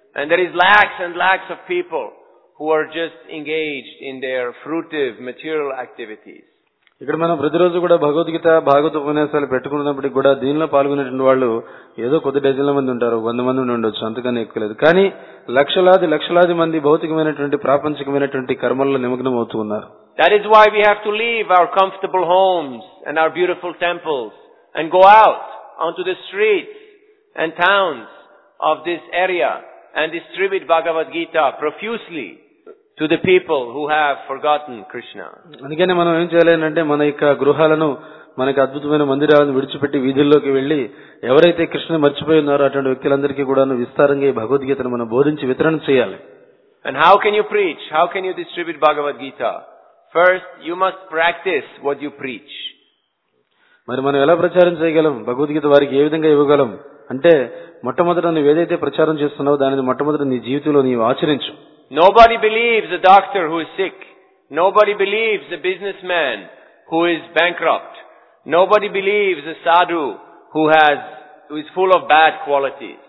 And there is lakhs and lakhs of people who are just engaged in their fruitive material activities. ఇక్కడ మనం ప్రతిరోజు కూడా భగవద్గీత భాగవత ఉపన్యాసాలు పెట్టుకున్నప్పటికీ కూడా దీనిలో పాల్గొనేటువంటి వాళ్ళు ఏదో కొద్ది డజన్ల మంది ఉంటారు, 100 మంది ఉండొచ్చు, అంతకన్నా ఎక్కువ లేదు. కానీ లక్షలాది మంది భౌతికమైనటువంటి ప్రాపంచికమైనటువంటి కర్మల్లో నిమగ్నం అవుతూ ఉన్నారు. That is why we have to leave our comfortable homes and our beautiful temples and go out onto the streets and towns of this area and distribute Bhagavad Gita profusely to the people who have forgotten Krishna. అందుకనే మనం ఏం చేయాలంటే మన యొక్క గృహాలను, మనకి అద్భుతమైన మందిరాలను విడిచిపెట్టి వీధుల్లోకి వెళ్లి ఎవరైతే కృష్ణుని మర్చిపోయి ఉన్నారో అటువంటి వ్యక్తులందరికీ కూడా విస్తారంగా ఈ భగవద్గీతను మనం బోధించి వితరణ చేయాలి. And how can you preach? How can you distribute Bhagavad Gita? First, you must practice what you preach. మరి మనం ఎలా ప్రచారం చేయగలం? భగవద్గీత వారికి ఏ విధంగా ఇవ్వగలం అంటే మొట్టమొదట నువ్వు ఏదైతే ప్రచారం చేస్తున్నావో దానిని మొట్టమొదట నీ జీవితంలో నీవు ఆచరించు. Nobody believes a doctor who is sick. Nobody believes a businessman who is bankrupt. Nobody believes a sadhu who is full of bad qualities.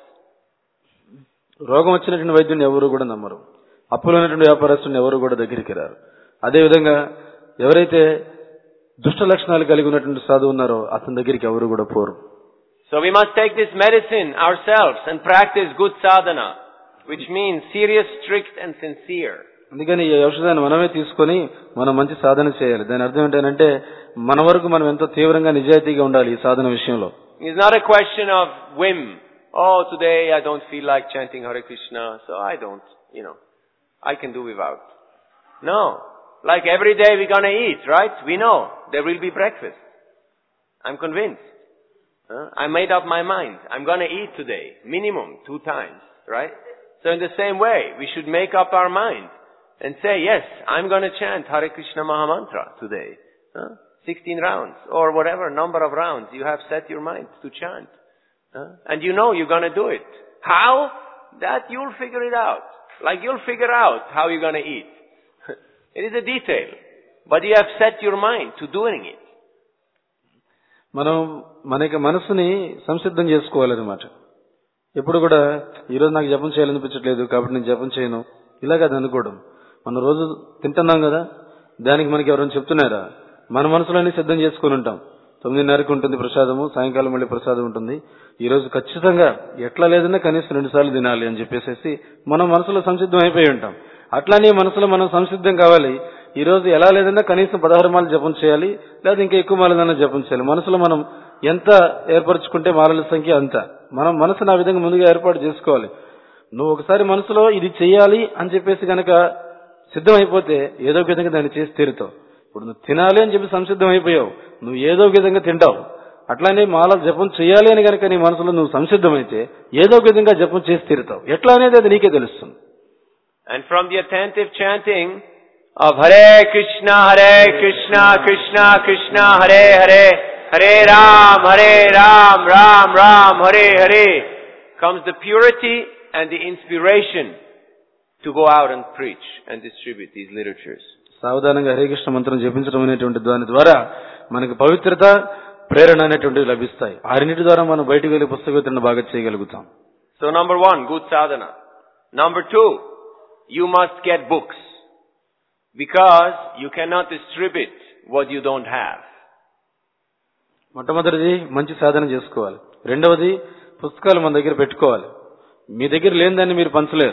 రోగం వచ్చినటువంటి వైద్యుని ఎవరు కూడా నమ్మరు. అప్పులు ఉన్నటువంటి వ్యాపారస్తుని ఎవరు కూడా దగ్గరికి రారు. అదే విధంగా ఎవరైతే దుష్ట లక్షణాలు కలిగి ఉన్నటువంటి సాధువు ఉన్నారో అతని దగ్గరికి ఎవరు కూడా పోరు. So we must take this medicine ourselves and practice good sadhana, which means serious, strict and sincere. అందుకని ఈ ఔషధాన్ని మనమే తీసుకొని మనం మంచి సాధన చేయాలి. దాని అర్థం ఏంటంటే మన వరకు మనం ఎంతో తీవ్రంగా నిజాయితీగా ఉండాలి ఈ సాధన విషయంలో. It's not a question of whim. Oh, today I don't feel like chanting Hare Krishna, so I don't, I can do without. No. Like every day we're gonna eat, right? We know there will be breakfast. I'm convinced. I made up my mind. I'm gonna eat today, minimum 2 times, right? So in the same way, we should make up our mind and say, yes, I'm gonna chant Hare Krishna Mahamantra today. 16 rounds, or whatever number of rounds you have set your mind to chant. And you're gonna do it. How? That you'll figure it out. Like you'll figure out how you're gonna eat. It is a detail, but you have set your mind to doing it. మనం మన మనసుని సంసిద్ధం చేసుకోవాలన్నమాట. ఎప్పుడు కూడా ఈరోజు నాకు జపం చేయాలనిపించట్లేదు కాబట్టి నేను జపం చేయను ఇలాగ అది అనుకోవడం. మనం రోజు తింటున్నాం కదా, దానికి మనకి ఎవరైనా చెప్తున్నారా? మన మనసులోనే సిద్ధం చేసుకుని ఉంటాం. 9:30కి ఉంటుంది ప్రసాదము, సాయంకాలం మళ్ళీ ప్రసాదం ఉంటుంది. ఈ రోజు ఖచ్చితంగా ఎట్లా లేదన్నా కనీసం 2 సార్లు తినాలి అని చెప్పేసి మనం మనసులో సంసిద్ధం అయిపోయి ఉంటాం. అట్లానే మనసులో మనం సంసిద్ధం కావాలి. ఈ రోజు ఎలా లేదన్నా కనీసం 16 మాలు జపం చేయాలి, లేదా ఇంకా ఎక్కువ మాలదన్నా జపం చేయాలి. మనసులో మనం ఎంత ఏర్పరచుకుంటే మాలల సంఖ్య అంత. మనం మనసును ఆ విధంగా ముందుగా ఏర్పాటు చేసుకోవాలి. నువ్వు ఒకసారి మనసులో ఇది చెయ్యాలి అని చెప్పేసి కనుక సిద్ధం అయిపోతే ఏదో ఒక విధంగా దాన్ని చేసి తీరుతావు. ఇప్పుడు నువ్వు తినాలి అని చెప్పి సంసిద్ధం అయిపోయావు, నువ్వు ఏదో ఒక విధంగా తింటావు. అట్లానే మాల జపం చేయాలి అని కనుక నీ మనసులో నువ్వు సంసిద్ధమైతే ఏదో ఒక విధంగా జపం చేసి తీరుతావు. ఎట్లా అనేది అది నీకే తెలుస్తుంది. And from the attentive chanting of Hare Krishna, Krishna Krishna, Hare Hare, Hare Ram, Ram Ram, Hare Hare, comes the purity and the inspiration to go out and preach and distribute these literatures. సావధానంగా హరే కృష్ణ మంత్రం జపించడం అనేటువంటి దాని ద్వారా మనకి పవిత్రత, ప్రేరణ అనేటువంటివి లభిస్తాయి. ఆ రెండింటి ద్వారా మనం బయటికి వెళ్లి పుస్తక వితరణ బాగా చేయగలుగుతాం. So number 1, good sadhana. Number 2, you must get books, because you cannot distribute what you don't have. మొట్టమొదటిది మంచి సాధన చేసుకోవాలి. రెండవది పుస్తకాలు మన దగ్గర పెట్టుకోవాలి. మీ దగ్గర లేని దాన్ని మీరు పంచలేరు.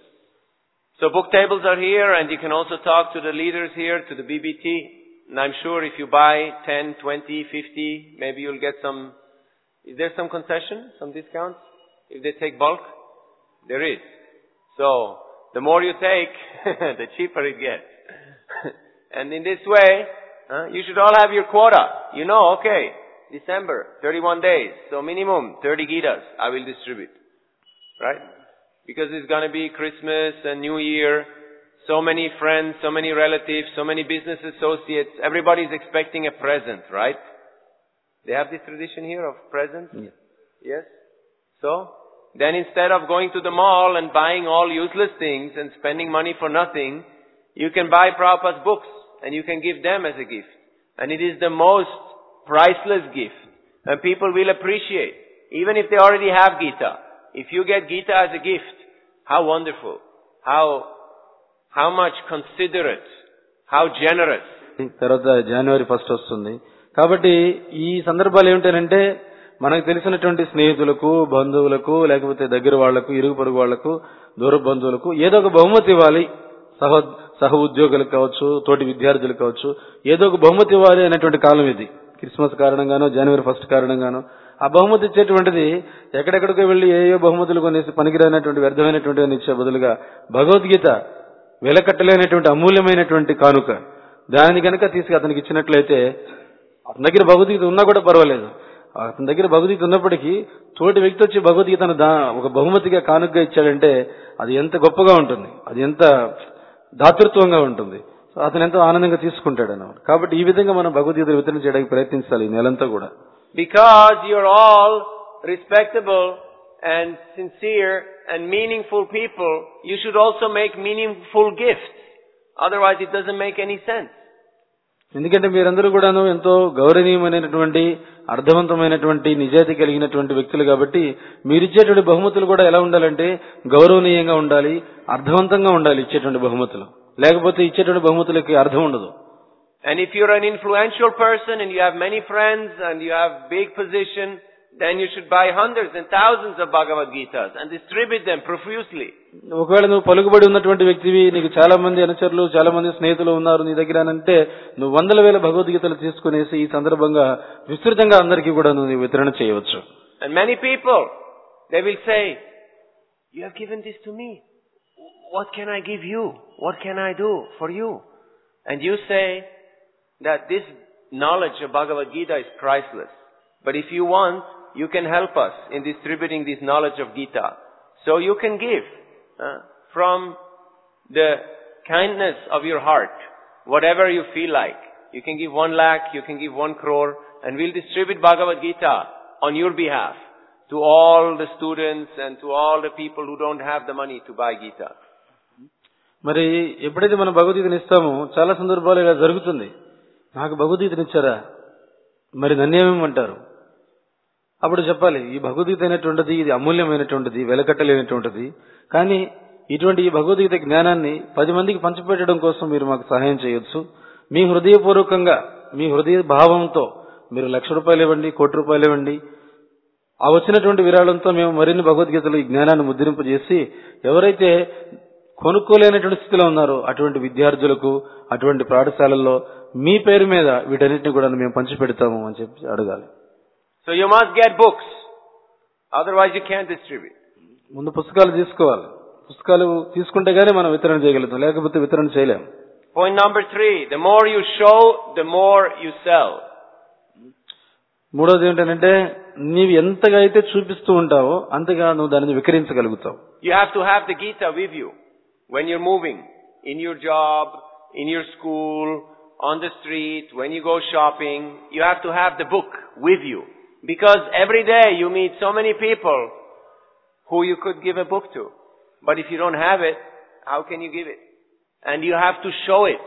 So book tables are here, and you can also talk to the leaders here, to the BBT. And I'm sure if you buy 10, 20, 50, maybe you'll get some. Is there some concession, some discounts if they take bulk? There is. So the more you take, the cheaper it gets. And in this way, you should all have your quota. Okay, December, 31 days. So minimum 30 Gitas I will distribute. Right? Because it's going to be Christmas and New Year. So many friends, so many relatives, so many business associates. Everybody is expecting a present, right? They have this tradition here of presents? Yes? So, then instead of going to the mall and buying all useless things and spending money for nothing, you can buy Prabhupada's books and you can give them as a gift. And it is the most priceless gift. And people will appreciate. Even if they already have Gita. If you get Gita as a gift, How wonderful. How much considerate. How generous. తర్వాత జనవరి 1 వస్తుంది. కాబట్టి ఈ సందర్భాలు ఏమిటంటే మనకు తెలిసినటువంటి స్నేహితులకు, బంధువులకు, లేకపోతే దగ్గర వాళ్లకు, ఇరుగు పొరుగు వాళ్లకు, దూర బంధువులకు ఏదో ఒక బహుమతి ఇవ్వాలి. సహ ఉద్యోగులకు కావచ్చు, తోటి విద్యార్థులకు కావచ్చు, ఏదో ఒక బహుమతి ఇవ్వాలి అనేటువంటి కాలం ఇది. క్రిస్మస్ కారణంగానో, జనవరి 1 కారణంగానో ఆ బహుమతి ఇచ్చేటువంటిది ఎక్కడెక్కడికో వెళ్లి ఏయో బహుమతులు కొనేసి పనికిరానటువంటి వ్యర్థమైనటువంటి ఇచ్చే బదులుగా భగవద్గీత వెలకట్టలేనటువంటి అమూల్యమైనటువంటి కానుక. దానిని కనుక తీసుకు అతనికి ఇచ్చినట్లయితే అతని దగ్గర భగవద్గీత ఉన్నా కూడా పర్వాలేదు. అతని దగ్గర భగవద్గీత ఉన్నప్పటికీ తోటి వ్యక్తి వచ్చి భగవద్గీతను ఒక బహుమతిగా కానుకగా ఇచ్చాడంటే అది ఎంత గొప్పగా ఉంటుంది, అది ఎంత దాతృత్వంగా ఉంటుంది. అతను ఎంతో ఆనందంగా తీసుకుంటాడు అన్నమాట. కాబట్టి ఈ విధంగా మనం భగవద్గీత వితరణ చేయడానికి ప్రయత్నించాలి ఈ నెలంతా కూడా. Because you're all respectable and sincere and meaningful people, you should also make meaningful gifts. Otherwise it doesn't make any sense. ఎందుకంటే మీరందరూ కూడాను ఎంతో గౌరవనీయమైనటువంటి, అర్థవంతమైనటువంటి, నిజాయితీ కలిగినటువంటి వ్యక్తులు కాబట్టి మీరిచ్చేటువంటి బహుమతులు కూడా ఎలా ఉండాలంటే గౌరవనీయంగా ఉండాలి, అర్థవంతంగా ఉండాలి ఇచ్చేటువంటి బహుమతులు. లేకపోతే ఇచ్చేటువంటి బహుమతులకి అర్థం ఉండదు. And if you're an influential person and you have many friends and you have big position, then you should buy hundreds and thousands of Bhagavad Gitas and distribute them profusely. ఒకవేళ నువ్వు పలుకుబడి ఉన్నటువంటి వ్యక్తివి, నీకు చాలా మంది అనుచరులు, చాలా మంది స్నేహితులు ఉన్నారు నీ దగ్గర అంటే నువ్వు 100,000 భగవద్గీతలు తీసుకునేసి ఈ సందర్భంగా విస్తృతంగా అందరికీ కూడా నువ్వు వితరణ చేయవచ్చు. And many people, they will say, you have given this to me. What can I give you? What can I do for you? And you say that this knowledge of Bhagavad Gita is priceless. But if you want, you can help us in distributing this knowledge of Gita. So you can give from the kindness of your heart, whatever you feel like. You can give 1 lakh, you can give 1 crore, and we'll distribute Bhagavad Gita on your behalf to all the students and to all the people who don't have the money to buy Gita. మరి ఎప్పుడైతే మనం భగవద్గీతను ఇస్తామో చాలా సందర్భాలు ఇలా జరుగుతుంది. నాకు భగవద్గీతను ఇచ్చారా, మరి నన్నేమేమంటారు? అప్పుడు చెప్పాలి, ఈ భగవద్గీత అయినటువంటిది ఇది అమూల్యమైనటువంటిది, వెలకట్టలేనటువంటిది. కానీ ఇటువంటి ఈ భగవద్గీత జ్ఞానాన్ని 10 మందికి పంచిపెట్టడం కోసం మీరు మాకు సహాయం చేయొచ్చు. మీ హృదయపూర్వకంగా, మీ హృదయ భావంతో మీరు 1,00,000 రూపాయలు ఇవ్వండి, 1,00,00,000 రూపాయలు ఇవ్వండి. ఆ వచ్చినటువంటి విరాళంతో మేము మరిన్ని భగవద్గీతలు ఈ జ్ఞానాన్ని ముద్రింపజేసి ఎవరైతే కొనుక్కోలేనటువంటి స్థితిలో ఉన్నారో అటువంటి విద్యార్థులకు, అటువంటి పాఠశాలల్లో మీ పేరు మీద వీటన్నిటిని కూడా మేము పంచిపెడతాము అని చెప్పి అడగాలి. So you must get books. Otherwise you can't distribute. ముందు పుస్తకాలు తీసుకోవాలి. పుస్తకాలు తీసుకుంటే గానీ మనం వితరణ చేయగలుగుతాం, లేకపోతే వితరణ చేయలేం. Point number 3, the more you show, the more you sell. మూడోది ఏంటంటే నీవు ఎంతగా అయితే చూపిస్తూ ఉంటావో అంతగా నువ్వు దానిని విక్రయించగలుగుతావు. You have to have the Gita with you when you're moving, in your job, in your school, on the street, when you go shopping. You have to have the book with you. Because every day you meet so many people who you could give a book to. But if you don't have it, how can you give it? And you have to show it.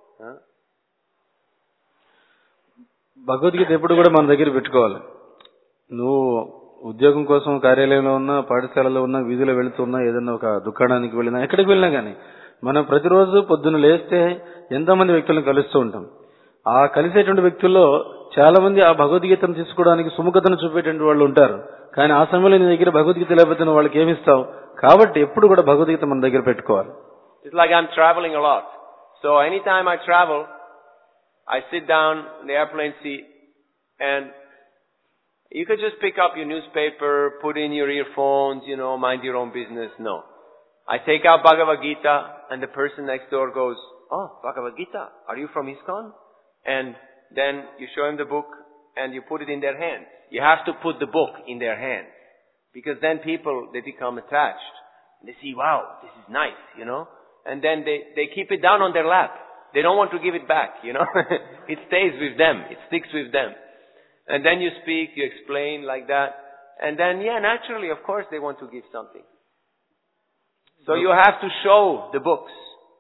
Bhagavad Gita ఎప్పుడు కూడా మన దగ్గర పెట్టుకోవాలి. నువ్వు ఉద్యోగం కోసం కార్యాలయంలో ఉన్నా, పాఠశాలలో ఉన్నా, వీధిలో వెళుతున్నా, ఏదన్నా ఒక దుకాణానికి వెళ్ళినా, ఎక్కడికి వెళ్ళినా గానీ మనం ప్రతిరోజు పొద్దున్న లేస్తే ఎంతో మంది వ్యక్తులను కలుస్తూ ఉంటాం. ఆ కలిసేటువంటి వ్యక్తుల్లో చాలా మంది ఆ భగవద్గీతను తీసుకోవడానికి సుముఖతను చూపేటువంటి వాళ్ళు ఉంటారు. కానీ ఆ సమయంలో నీ దగ్గర భగవద్గీత లేకపోతే నువ్వు వాళ్ళకి ఏమిస్తావు? కాబట్టి ఎప్పుడు కూడా భగవద్గీత మన దగ్గర పెట్టుకోవాలి. It's like I'm traveling a lot. So anytime I travel, I sit down in the airplane seat and you could just pick up your newspaper, put in your earphones, mind your own business. No. I take out Bhagavad Gita and the person next door goes, "Oh, Bhagavad Gita, are you from ISKCON?" And then you show him the book and you put it in their hands. You have to put the book in their hands. Because then people, they become attached. They see, wow, this is nice, And then they keep it down on their lap. They don't want to give it back, It stays with them. It sticks with them. And then you speak, you explain like that. And then, naturally, of course, they want to give something. So you have to show the books.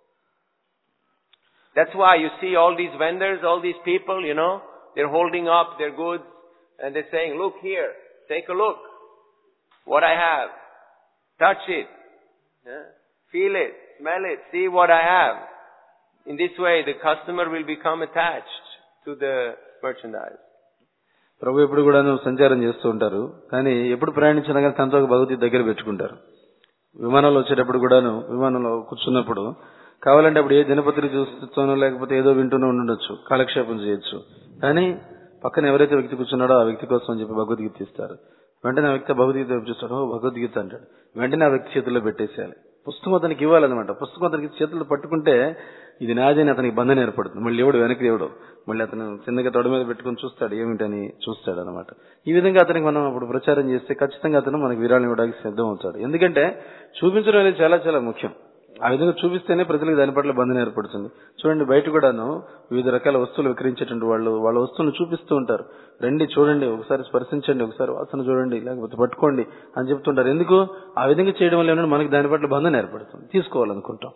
That's why you see all these vendors, all these people, they're holding up their goods and they're saying, look here, take a look. What I have. Touch it. Yeah? Feel it, smell it, see what I have. In this way, the customer will become attached to the merchandise. ప్రభు ఎప్పుడు కూడా సంచారం చేస్తూ ఉంటారు, కానీ ఎప్పుడు ప్రయాణించినా కానీ తనతో ఒక భగవద్గీత దగ్గర పెట్టుకుంటారు. విమానంలో వచ్చేటప్పుడు కూడాను, విమానంలో కూర్చున్నప్పుడు కావాలంటే అప్పుడు ఏ దినపత్రిక చూస్తూనో లేకపోతే ఏదో వింటూనో ఉండొచ్చు, కాలక్షేపం చేయొచ్చు. కానీ పక్కన ఎవరైతే వ్యక్తి కూర్చున్నాడో ఆ వ్యక్తి కోసం అని చెప్పి భగవద్గీత ఇస్తారు. వెంటనే ఆ వ్యక్తి భగవద్గీత చూస్తాడు, భగవద్గీత అంటాడు. వెంటనే ఆ వ్యక్తి చేతుల్లో పెట్టేసేయాలి. పుస్తకం అతనికి ఇవ్వాలన్నమాట. పుస్తకం అతనికి చేతుల్లో పట్టుకుంటే ఇది నాది అని అతనికి బంధన ఏర్పడుతుంది. మళ్ళీ ఎవడు వెనక్కి ఎవడో మళ్ళీ అతను చిన్నగా తొడ మీద పెట్టుకుని చూస్తాడు, ఏమిటని చూస్తాడు అనమాట. ఈ విధంగా అతనికి మనం అప్పుడు ప్రచారం చేస్తే ఖచ్చితంగా అతను మనకు విరాళం ఇవ్వడానికి సిద్ధం అవుతాడు. ఎందుకంటే చూపించడం అనేది చాలా చాలా ముఖ్యం. ఆ విధంగా చూపిస్తేనే ప్రజలకు దాని పట్ల బంధన ఏర్పడుతుంది. చూడండి, బయట కూడాను వివిధ రకాల వస్తువులు విక్రయించేటువంటి వాళ్ళు వాళ్ళ వస్తువులను చూపిస్తూ ఉంటారు. రండి చూడండి, ఒకసారి స్పర్శించండి, ఒకసారి వాసన చూడండి, లేకపోతే పట్టుకోండి అని చెప్తుంటారు. ఎందుకు? ఆ విధంగా చేయడం వల్ల ఏమన్నా మనకి దాని పట్ల బంధన ఏర్పడుతుంది, తీసుకోవాలనుకుంటాం.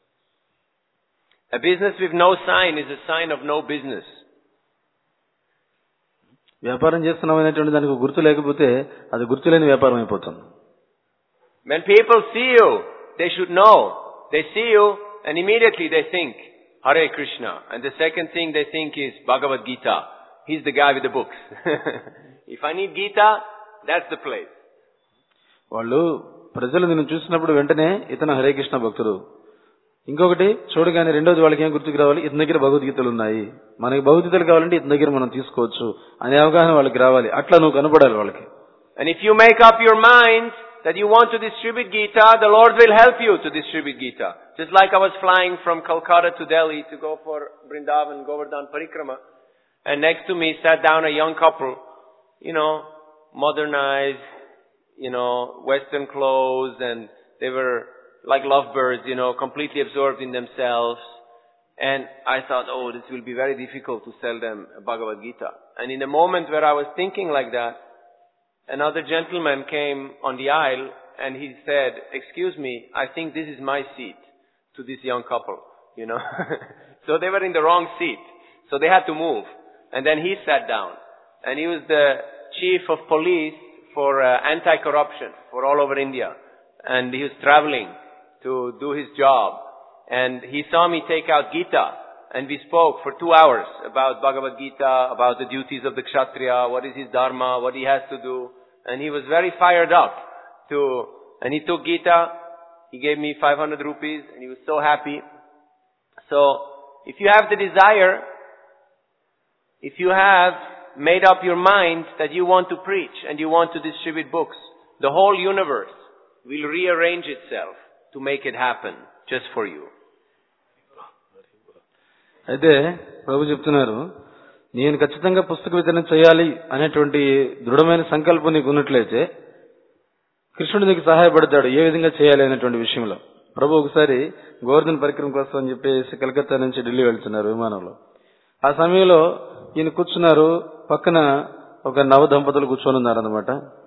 A business with no sign is a sign of no business. వ్యాపారం చేస్తున్నాం అనేటువంటి దానికి గుర్తు లేకపోతే అది గుర్తులేని వ్యాపారం అయిపోతుంది. When people see you, they should know. They see you and immediately they think, Hare Krishna. And the second thing they think is Bhagavad Gita. He's the guy with the books. If I need Gita, that's the place. వాళ్ళు ప్రజలు నిన్ను చూసినప్పుడు వెంటనే ఇతను హరే కృష్ణ భక్తుడు. ఇంకొకటి చూడగానే రెండోది వాళ్ళకి ఏం గుర్తుకు రావాలి? ఇతని దగ్గర భగవద్గీతలు ఉన్నాయి, మనకి భగవద్గీతలు కావాలంటే ఇతని దగ్గర మనం తీసుకోవచ్చు అనే అవగాహన వాళ్ళకి రావాలి. అట్లా నువ్వు కనపడాలి వాళ్ళకి. And if you make up your mind that you want to distribute Gita, the Lord will help you to distribute Gita. Just like I was flying from Calcutta to Delhi to go for Vrindavan, Govardhan Parikrama, and next to me sat down a young couple, modernized, Western clothes, and they were like lovebirds, completely absorbed in themselves. And I thought, this will be very difficult to sell them Bhagavad Gita. And in the moment where I was thinking like that, another gentleman came on the aisle and he said, "Excuse me, I think this is my seat," to this young couple, So they were in the wrong seat. So they had to move. And then he sat down. And he was the chief of police for anti-corruption for all over India. And he was traveling to do his job. And he saw me take out Gita. And we spoke for 2 hours about Bhagavad Gita, about the duties of the Kshatriya, what is his dharma, what he has to do. And he was very fired up and he took Gita, he gave me 500 rupees and he was so happy. So, if you have the desire, if you have made up your mind that you want to preach and you want to distribute books, the whole universe will rearrange itself to make it happen just for you. అయితే ప్రభు చెప్తున్నారు, నేను ఖచ్చితంగా పుస్తక వితరణ చేయాలి అనేటువంటి దృఢమైన సంకల్పం నీకు ఉన్నట్లయితే కృష్ణుడు నీకు సహాయపడతాడు ఏ విధంగా చేయాలి అనేటువంటి విషయంలో. ప్రభు ఒకసారి గోవర్ధన పరిక్రమ కోసం అని చెప్పేసి కలకత్తా నుంచి ఢిల్లీ వెళ్తున్నారు విమానంలో. ఆ సమయంలో ఈయన కూర్చున్నారు, పక్కన ఒక నవ దంపతులు కూర్చొని ఉన్నారన్నమాట.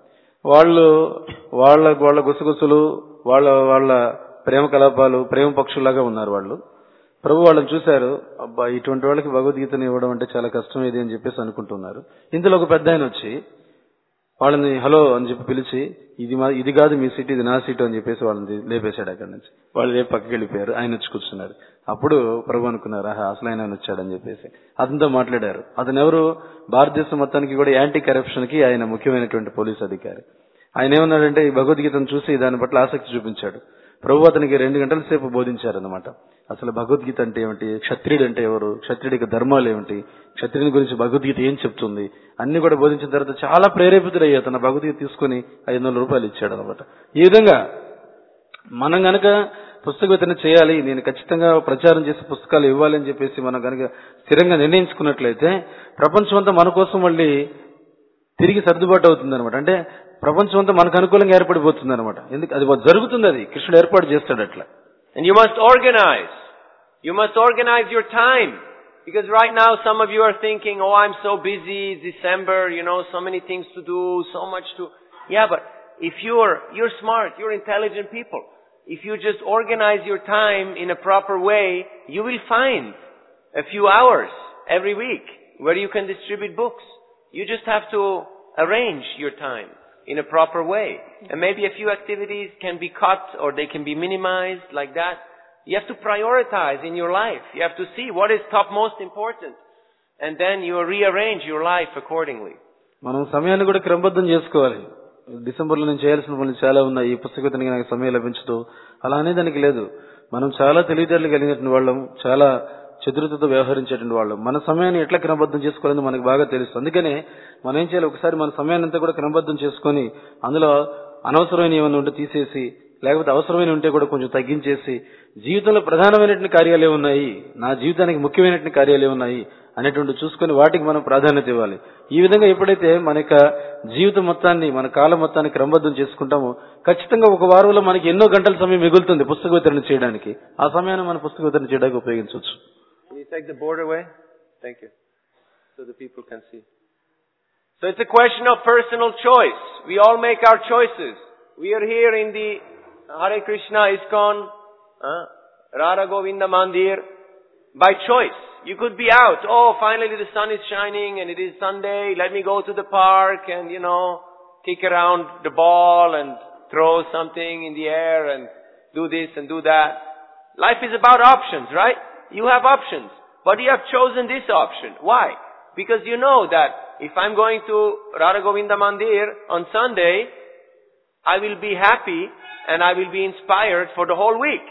వాళ్ళ గుసగుసలు, వాళ్ళ ప్రేమ కలాపాలు, ప్రేమ పక్షుల్లాగా ఉన్నారు వాళ్ళు. ప్రభు వాళ్ళని చూశారు, అబ్బా ఇటువంటి వాళ్ళకి భగవద్గీతను ఇవ్వడం అంటే చాలా కష్టం ఇది అని చెప్పేసి అనుకుంటున్నారు. ఇందులో ఒక పెద్ద ఆయన వచ్చి వాళ్ళని హలో అని చెప్పి పిలిచి, ఇది కాదు మీ సీట్, ఇది నా సీటు అని చెప్పేసి వాళ్ళని లేపేశాడు అక్కడి నుంచి. వాళ్ళు రేపు పక్కకి వెళ్ళిపోయారు, ఆయన వచ్చి కూర్చున్నారు. అప్పుడు ప్రభు అనుకున్నారు, అసలు ఆయన వచ్చాడని చెప్పేసి అతనితో మాట్లాడారు. అతను ఎవరు? భారతదేశం మొత్తానికి కూడా యాంటీ కరప్షన్ కి ఆయన ముఖ్యమైనటువంటి పోలీస్ అధికారి. ఆయన ఏమన్నాడంటే ఈ భగవద్గీతను చూసి దాని పట్ల ఆసక్తి చూపించాడు. ప్రభు అతనికి 2 గంటల సేపు బోధించారన్నమాట. అసలు భగవద్గీత అంటే ఏమిటి, క్షత్రియుడు అంటే ఎవరు, క్షత్రియుడికి ధర్మాలు ఏమిటి, క్షత్రియుని గురించి భగవద్గీత ఏం చెప్తుంది అన్ని కూడా బోధించిన తర్వాత చాలా ప్రేరేపితుడయ్యా తన భగవద్గీత తీసుకుని 500 రూపాయలు ఇచ్చాడు అనమాట. ఈ విధంగా మనం గనక పుస్తక వితరణ చేయాలి, నేను ఖచ్చితంగా ప్రచారం చేసే పుస్తకాలు ఇవ్వాలి అని చెప్పేసి మనం కనుక స్థిరంగా నిర్ణయించుకున్నట్లయితే ప్రపంచం అంతా మన కోసం మళ్ళీ తిరిగి సర్దుబాటు అవుతుంది అనమాట. అంటే ప్రపంచం అంతా మనకు అనుకూలంగా ఏర్పడిపోతుంది అనమాట. ఎందుకు అది జరుగుతుంది, అది కృష్ణుడు ఏర్పాటు చేస్తాడు అట్లా. And you must organize. You must organize your time. Because right now some of you are thinking, I'm so busy, December, so many things to do, so much to... Yeah, but if you're smart, you're intelligent people. If you just organize your time in a proper way, you will find a few hours every week where you can distribute books. You just have to arrange your time. in a proper way. And maybe a few activities can be cut or they can be minimized like that. You have to prioritize in your life. You have to see what is top most important. And then you rearrange your life accordingly. మనం సమయాన్ని కూడా క్రమబద్ధం చేసుకోవాలి. డిసెంబర్లో నేను చేయాల్సిన పనులు చాలా ఉన్నాయి, ఈ పుస్తకానికి నాకు సమయం లభించదు అలా అనేదానికి లేదు. మనం చాలా తెలివితేటలు కలిగినటువంటి వాళ్ళం, చాలా చతురతతో వ్యవహరించేటువంటి వాళ్ళం. మన సమయాన్ని ఎట్లా క్రమబద్ధం చేసుకోవాలని మనకు బాగా తెలుసు. అందుకనే మనం ఏం చేయాలి, ఒకసారి మన సమయాన్ని అంతా కూడా క్రమబద్ధం చేసుకొని అందులో అనవసరమైన ఏమైనా ఉంటే తీసేసి, లేకపోతే అవసరమైన ఉంటే కూడా కొంచెం తగ్గించేసి, జీవితంలో ప్రధానమైనటువంటి కార్యాలు ఏమున్నాయి, నా జీవితానికి ముఖ్యమైనటువంటి కార్యాలు ఏమున్నాయి అనేటువంటి చూసుకొని వాటికి మనం ప్రాధాన్యత ఇవ్వాలి. ఈ విధంగా ఎప్పుడైతే మన యొక్క జీవితం మొత్తాన్ని, మన కాలం మొత్తాన్ని క్రమబద్ధం చేసుకుంటామో ఖచ్చితంగా ఒక వారంలో మనకి ఎన్నో గంటల సమయం మిగులుతుంది పుస్తక వితరణ చేయడానికి. ఆ సమయాన్ని మనం పుస్తక వితరణ చేయడానికి ఉపయోగించవచ్చు. Can you take the board away? Thank you. So the people can see. So it's a question of personal choice. We all make our choices. We are here in the Hare Krishna ISKCON, Radha Govinda Mandir by choice. You could be out. Oh, finally the sun is shining and it is Sunday. Let me go to the park and, kick around the ball and throw something in the air and do this and do that. Life is about options, right? You have options. But you have chosen this option. Why? Because you know that if I'm going to Radha Govinda Mandir on Sunday, I will be happy and I will be inspired for the whole week.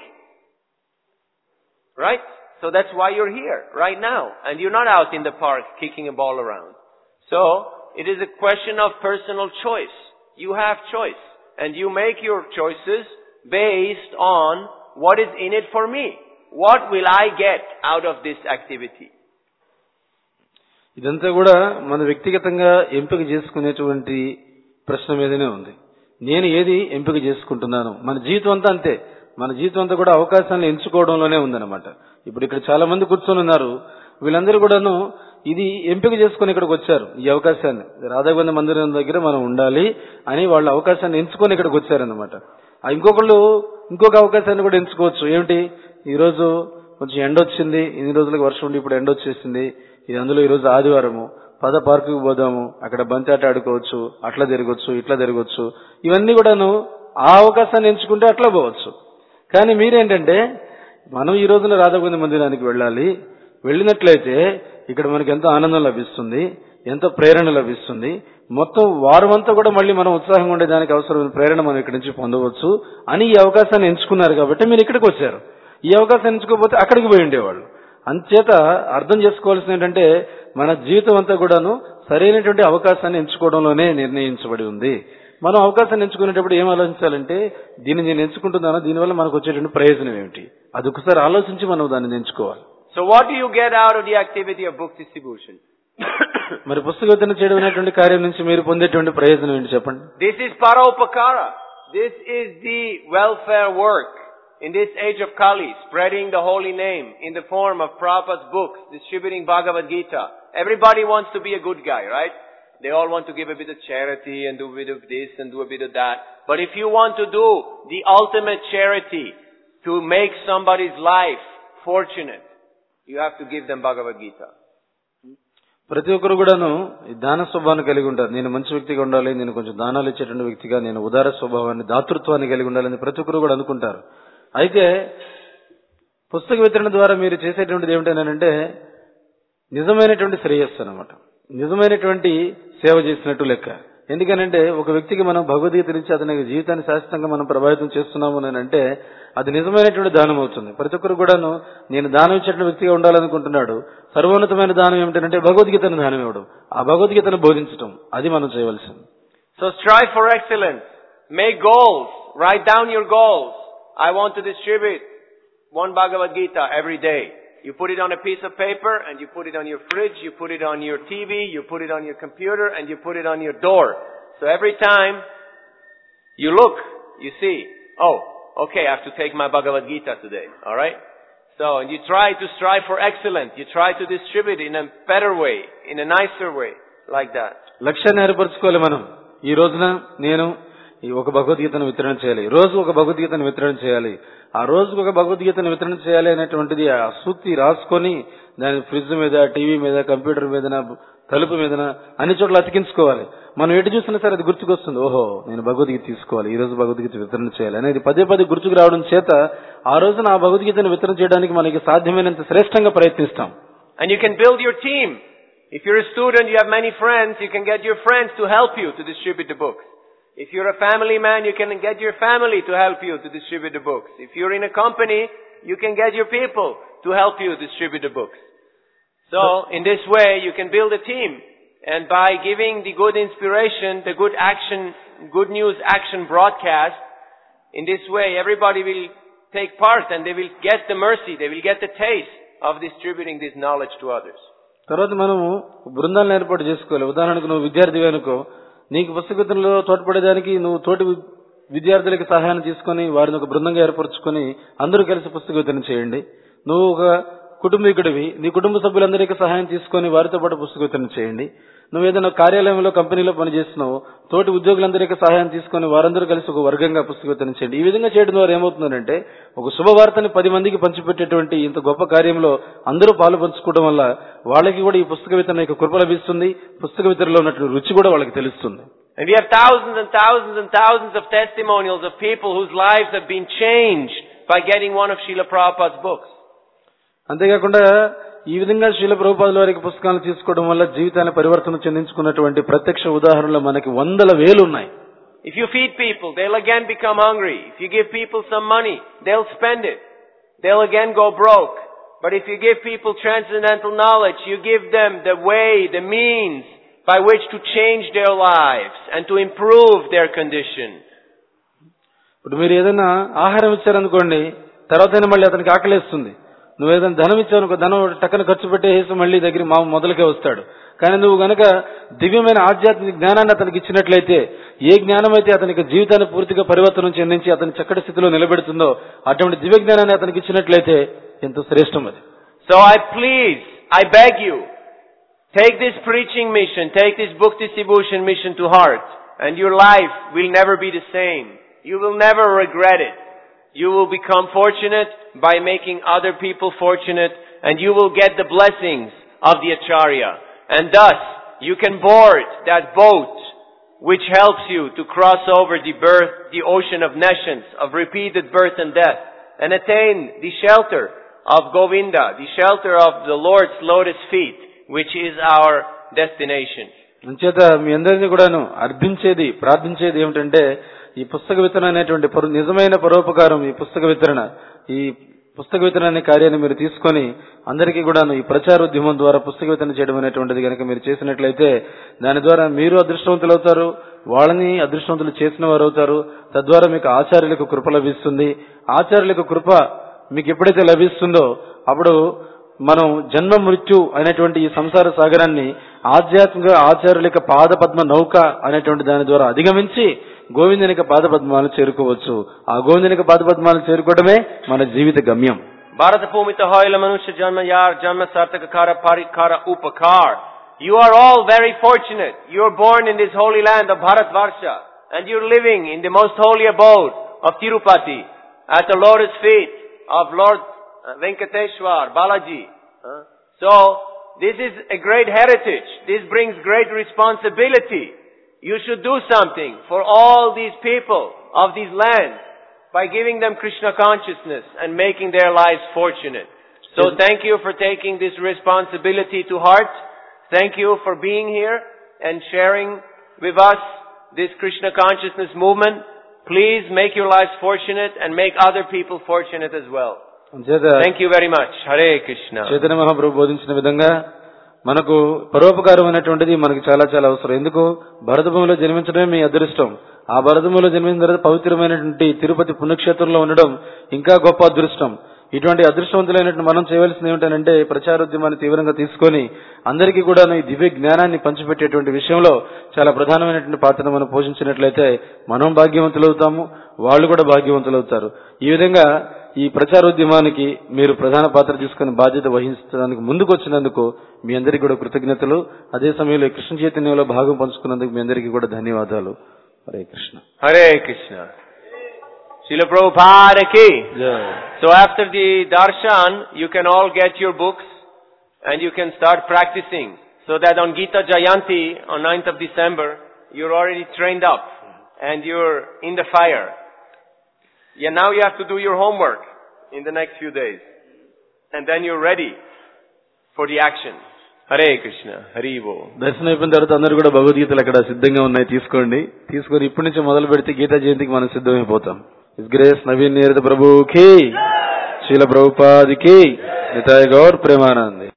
Right? So that's why you're here right now. And you're not out in the park kicking a ball around. So, it is a question of personal choice. You have choice. And you make your choices based on what is in it for me. What will I get out of this activity? ఇదంతా కూడా మన వ్యక్తిగతంగా ఎంపిక చేసుకునేటువంటి ప్రశ్న మీదనే ఉంది. నేను ఏది ఎంపిక చేసుకుంటున్నాను? మన జీవితం అంతా అంతే. మన జీవితం అంతా కూడా అవకాశాలను ఎంచుకోవడంలోనే ఉందన్నమాట. ఇప్పుడు ఇక్కడ చాలా మంది కూర్చొని ఉన్నారు. వీళ్ళందరూ కూడాను ఇది ఎంపిక చేసుకుని ఇక్కడికి వచ్చారు. ఈ అవకాశాన్ని రాధాగోవింద మందిరం దగ్గర మనం ఉండాలి అని వాళ్ళు అవకాశాన్ని ఎంచుకొని ఇక్కడికి వచ్చారన్నమాట. ఇంకొకళ్ళు ఇంకొక అవకాశాన్ని కూడా ఎంచుకోవచ్చు. ఏమిటి, ఈ రోజు కొంచెం ఎండ వచ్చింది, ఇన్ని రోజులకు వర్షం ఉండి ఇప్పుడు ఎండ వచ్చేసింది, ఇది అందులో ఈ రోజు ఆదివారము, పద పార్కుకి పోదాము, అక్కడ బంతాట ఆడుకోవచ్చు, అట్లా తిరగొచ్చు, ఇట్లా తిరగొచ్చు. ఇవన్నీ కూడాను ఆ అవకాశాన్ని ఎంచుకుంటే అట్లా పోవచ్చు. కానీ మీరేంటంటే మనం ఈ రోజున రాధాగోవింద మందిరానికి వెళ్ళాలి, వెళ్ళినట్లయితే ఇక్కడ మనకి ఎంతో ఆనందం లభిస్తుంది, ఎంతో ప్రేరణ లభిస్తుంది. మొత్తం వారం అంతా కూడా మళ్ళీ మనం ఉత్సాహంగా ఉండేదానికి అవసరమైన ప్రేరణ మనం ఇక్కడి నుంచి పొందవచ్చు అని ఈ అవకాశాన్ని ఎంచుకున్నారు కాబట్టి మీరు ఇక్కడికి వచ్చారు. ఈ అవకాశాన్ని ఎంచుకోకపోతే అక్కడికి పోయి ఉండేవాళ్ళు. అంచేత అర్థం చేసుకోవాల్సింది ఏంటంటే మన జీవితం అంతా కూడాను సరైనటువంటి అవకాశాన్ని ఎంచుకోవడంలోనే నిర్ణయించబడి ఉంది. మనం అవకాశాన్ని ఎంచుకునేటప్పుడు ఏం ఆలోచించాలంటే దీన్ని నేను ఎంచుకుంటున్నాను, దీనివల్ల మనకు వచ్చేటువంటి ప్రయోజనం ఏమిటి, అది ఒకసారి ఆలోచించి మనం దాన్ని ఎంచుకోవాలి. So what do you get out of the activity of book distribution? మరి పుస్తక వితరణ చేయడం అనేటువంటి కార్యం నుంచి మీరు పొందేటువంటి ప్రయోజనం ఏంటి చెప్పండి. This is Paropakara. This is the welfare work in this age of Kali, spreading the holy name in the form of Prabhupada's books, distributing Bhagavad Gita. Everybody wants to be a good guy, right? They all want to give a bit of charity and do a bit of this and do a bit of that. But if you want to do the ultimate charity to make somebody's life fortunate, you have to give them Bhagavad Gita. ప్రతి ఒక్కరు కూడాను దాన స్వభావాన్ని కలిగి ఉంటారు. నేను మంచి వ్యక్తిగా ఉండాలి, నేను కొంచెం దానాలు ఇచ్చేటువంటి వ్యక్తిగా, నేను ఉదార స్వభావాన్ని, దాతృత్వాన్ని కలిగి ఉండాలని ప్రతి ఒక్కరు కూడా అనుకుంటారు. అయితే పుస్తక వితరణ ద్వారా మీరు చేసేటువంటిది ఏమిటంటే నిజమైనటువంటి శ్రేయస్సు అన్నమాట, నిజమైనటువంటి సేవ చేసినట్టు లెక్క. ఎందుకనంటే ఒక వ్యక్తికి మనం భగవద్గీత నుంచి అతని జీవితాన్ని శాశ్వతంగా మనం ప్రభావితం చేస్తున్నాము అని అంటే అది నిజమైనటువంటి దానం అవుతుంది. ప్రతి ఒక్కరు కూడాను నేను దానం ఇచ్చేటువంటి వ్యక్తిగా ఉండాలనుకుంటున్నాడు. సర్వోన్నతమైన దానం ఏమిటంటే భగవద్గీతను దానం ఇవ్వడం, ఆ భగవద్గీతను బోధించడం, అది మనం చేయవలసింది. So strive for excellence. Make goals. Write down your goals. I want to distribute one Bhagavad Gita every day. You put it on a piece of paper and you put it on your fridge, you put it on your TV, you put it on your computer and you put it on your door. So every time you look, you see, oh, okay, I have to take my Bhagavad Gita today. Alright? So you try to strive for excellence. You try to distribute in a better way, in a nicer way, like that. లక్ష్యాన్ని ఏర్పరచుకోవాలి మనం. ఈ రోజున నేను ఒక భగవద్గీతను వితరణ చేయాలి, రోజు ఒక భగవద్గీతను వితరణ చేయాలి, ఆ రోజుకు ఒక భగవద్గీతను వితరణ చేయాలి అనేటువంటిది ఆ సూక్తి రాసుకొని దాని ఫ్రిడ్జ్ మీద, టీవీ మీద, కంప్యూటర్ మీద తలుపు మీదన అన్ని చోట్ల అతికించుకోవాలి. మనం ఎటు చూసినా సరే అది గుర్తుకొస్తుంది. ఓహో, నేను భగవద్గీత తీసుకోవాలి, ఈ రోజు భగవద్గీత వితరణ చేయాలి అనేది పదే పదే గుర్తుకు రావడం చేత ఆ రోజున ఆ భగవద్గీతను వితరణ చేయడానికి మనకి సాధ్యమైనంత శ్రేష్టంగా ప్రయత్నిస్తాం. And you can build your team. If you're a student, you have many friends, you can get your friends to help you to distribute the books. If you're a family man, you can get your family to help you to distribute the books. If you're in a company, you can get your people to help you distribute the books. So, in this way, you can build a team. And by giving the good inspiration, the good action, good news action broadcast, in this way, everybody will take part and they will get the mercy, they will get the taste of distributing this knowledge to others. తర్వాత మనము బృందాలను ఏర్పాటు చేసుకోవాలి. ఉదాహరణకు నువ్వు విద్యార్థివి అనుకో, నీకు పుస్తకవితరణలో తోడ్పడేదానికి నువ్వు తోటి విద్యార్థులకి సహాయాన్ని తీసుకొని వారిని ఒక బృందంగా ఏర్పరచుకొని అందరూ కలిసి పుస్తక వితరణ చేయండి. నువ్వు ఒక కుటుంబీకుడివి, నీ కుటుంబ సభ్యులందరికీ సహాయం తీసుకొని వారితో పాటు పుస్తక వితరణ చేయండి. నువ్వు ఏదైనా కార్యాలయంలో కంపెనీలో పనిచేస్తున్నావు, తోటి ఉద్యోగులందరికీ సహాయం తీసుకొని వారందరూ కలిసి ఒక వర్గంగా పుస్తక వితరణ చేయండి. ఈ విధంగా చేయడం ద్వారా ఏమవుతుందంటే ఒక శుభవార్తని 10 మందికి పంచిపెట్టేటువంటి ఇంత గొప్ప కార్యంలో అందరూ పాలు పంచుకోవడం వల్ల వాళ్ళకి కూడా ఈ పుస్తక వితరణ యొక్క కృప లభిస్తుంది. పుస్తక వితరణలో ఉన్నటువంటి రుచి కూడా వాళ్ళకి తెలుస్తుంది. And we have thousands and thousands and thousands of testimonials of people whose lives have been changed by getting one of Srila Prabhupada's books. అంతేకాకుండా ఈ విధంగా శ్రీల ప్రభుపాదుల వారికి పుస్తకాలను తీసుకోవడం వల్ల జీవితాన్ని పరివర్తన చెందించుకున్నటువంటి ప్రత్యక్ష ఉదాహరణలు మనకి 100,000 ఉన్నాయి. If you feed people, they'll again become hungry. If you give people some money, they'll spend it. They'll again go broke. But if you give people transcendental knowledge, you give them the way, the means by which to change their lives and to improve their condition. ఇప్పుడు మీరు ఏదైనా ఆహారం ఇచ్చారనుకోండి, తర్వాత మళ్ళీ అతనికి ఆకలేస్తుంది. నువ్వు ఏదైనా ధనం ఇచ్చావు, ధనం టక్కన ఖర్చు పెట్టేసి మళ్ళీ దగ్గర మొదలుకే వస్తాడు. కానీ నువ్వు గనక దివ్యమైన ఆధ్యాత్మిక జ్ఞానాన్ని అతనికి ఇచ్చినట్లయితే, ఏ జ్ఞానం అయితే అతనికి జీవితాన్ని పూర్తిగా పరివర్తనం చెందించి అతని చక్కటి స్థితిలో నిలబెడుతుందో అటువంటి దివ్య జ్ఞానాన్ని అతనికి ఇచ్చినట్లయితే ఎంతో శ్రేష్టం అది. So I beg you, take this preaching mission, take this book distribution mission to heart, and your life will never be the same. You will never regret it. You will become fortunate by making other people fortunate, and you will get the blessings of the Acharya. And thus, you can board that boat which helps you to cross over the ocean of nations, of repeated birth and death, and attain the shelter of Govinda, the shelter of the Lord's lotus feet, which is our destination. అంచేత మీ అందరినీ కూడాను అర్థించేది, ప్రార్థించేది ఏమిటంటే ఈ పుస్తక వితరణ అనేటువంటి నిజమైన పరోపకారం, ఈ పుస్తక వితరణ అనే కార్యాన్ని మీరు తీసుకొని అందరికీ కూడాను ఈ ప్రచారోద్యమం ద్వారా పుస్తక వితరణ చేయడం అనేటువంటిది కనుక మీరు చేసినట్లయితే దాని ద్వారా మీరు అదృష్టవంతులు అవుతారు, వాళ్ళని అదృష్టవంతులు చేసిన వారు అవుతారు. తద్వారా మీకు ఆచార్యులకు కృప లభిస్తుంది. ఆచార్యులకు కృప మీకు ఎప్పుడైతే లభిస్తుందో అప్పుడు మనం జన్మ మృత్యు అనేటువంటి ఈ సంసార సాగరాన్ని ఆధ్యాత్మిక ఆచార్యుల పాదపద్మ నౌక అనేటువంటి దాని ద్వారా అధిగమించి గోవిందునిక పాదపద్మాలను చేరుకోవచ్చు. ఆ గోవిందునిక పాదపద్మాలను చేరుకోవడమే మన జీవిత గమ్యం. భారత భూమిత హోయల మనుష్య జన్మ యార్ జన్మ సార్థకకార పరికార Upkar. You are all very fortunate. You are born in this holy land of Bharatvarsha, and you are living in the most holy abode of Tirupati, at the lotus feet of Lord Venkateshwar, Balaji. So, this is a great heritage. This brings great responsibility. You should do something for all these people of these lands by giving them Krishna consciousness and making their lives fortunate. So thank you for taking this responsibility to heart. Thank you for being here and sharing with us this Krishna consciousness movement. Please make your lives fortunate and make other people fortunate as well. Thank you very much. Hare Krishna. Chaitanya Mahaprabhu బోధించిన విధంగా మనకు పరోపకారం అనేటువంటిది మనకి చాలా చాలా అవసరం. ఎందుకు? భరతభూమిలో జన్మించడమే మీ అదృష్టం. ఆ భరతభూమిలో జన్మించిన తర్వాత పవిత్రమైనటువంటి తిరుపతి పుణ్యక్షేత్రంలో ఉండడం ఇంకా గొప్ప అదృష్టం. ఇటువంటి అదృష్టవంతులైనటువంటి మనం చేయవలసింది ఏమిటంటే ప్రచారోద్యమాన్ని తీవ్రంగా తీసుకొని అందరికీ కూడా ఈ దివ్య జ్ఞానాన్ని పంచిపెట్టేటువంటి విషయంలో చాలా ప్రధానమైనటువంటి పాత్రను మనం పోషించినట్లయితే మనం భాగ్యవంతులవుతాము, వాళ్ళు కూడా భాగ్యవంతులవుతారు. ఈ విధంగా ఈ ప్రచారోద్యమానికి మీరు ప్రధాన పాత్ర తీసుకుని బాధ్యత వహించడానికి ముందుకు వచ్చినందుకు మీ అందరికీ కూడా కృతజ్ఞతలు. అదే సమయంలో కృష్ణ చైతన్యంలో భాగం పంచుకున్నందుకు మీ అందరికీ కూడా ధన్యవాదాలు. Hare Krishna. Hare Krishna. Srila Prabhupada ki. So after the darshan, you can all get your books and you can start practicing. So that on Gita Jayanti, on 9th of December, you're already trained up and you're in the fire. Yeah, now you have to do your homework in the next few days. And then you're ready for the action. Hare Krishna, Hari Bo. దర్శనం అయిపోయిన తర్వాత అందరూ కూడా భగవద్గీతలు అక్కడ సిద్ధంగా ఉన్నాయి, తీసుకొని ఇప్పటి నుంచి మొదలు పెడితే గీతా జయంతికి మనం సిద్ధమైపోతాం. His Grace నవీన్ నీరద ప్రభు కి, శ్రీల ప్రభుపాదికి, నితాయ్ గౌర్ ప్రేమానంది.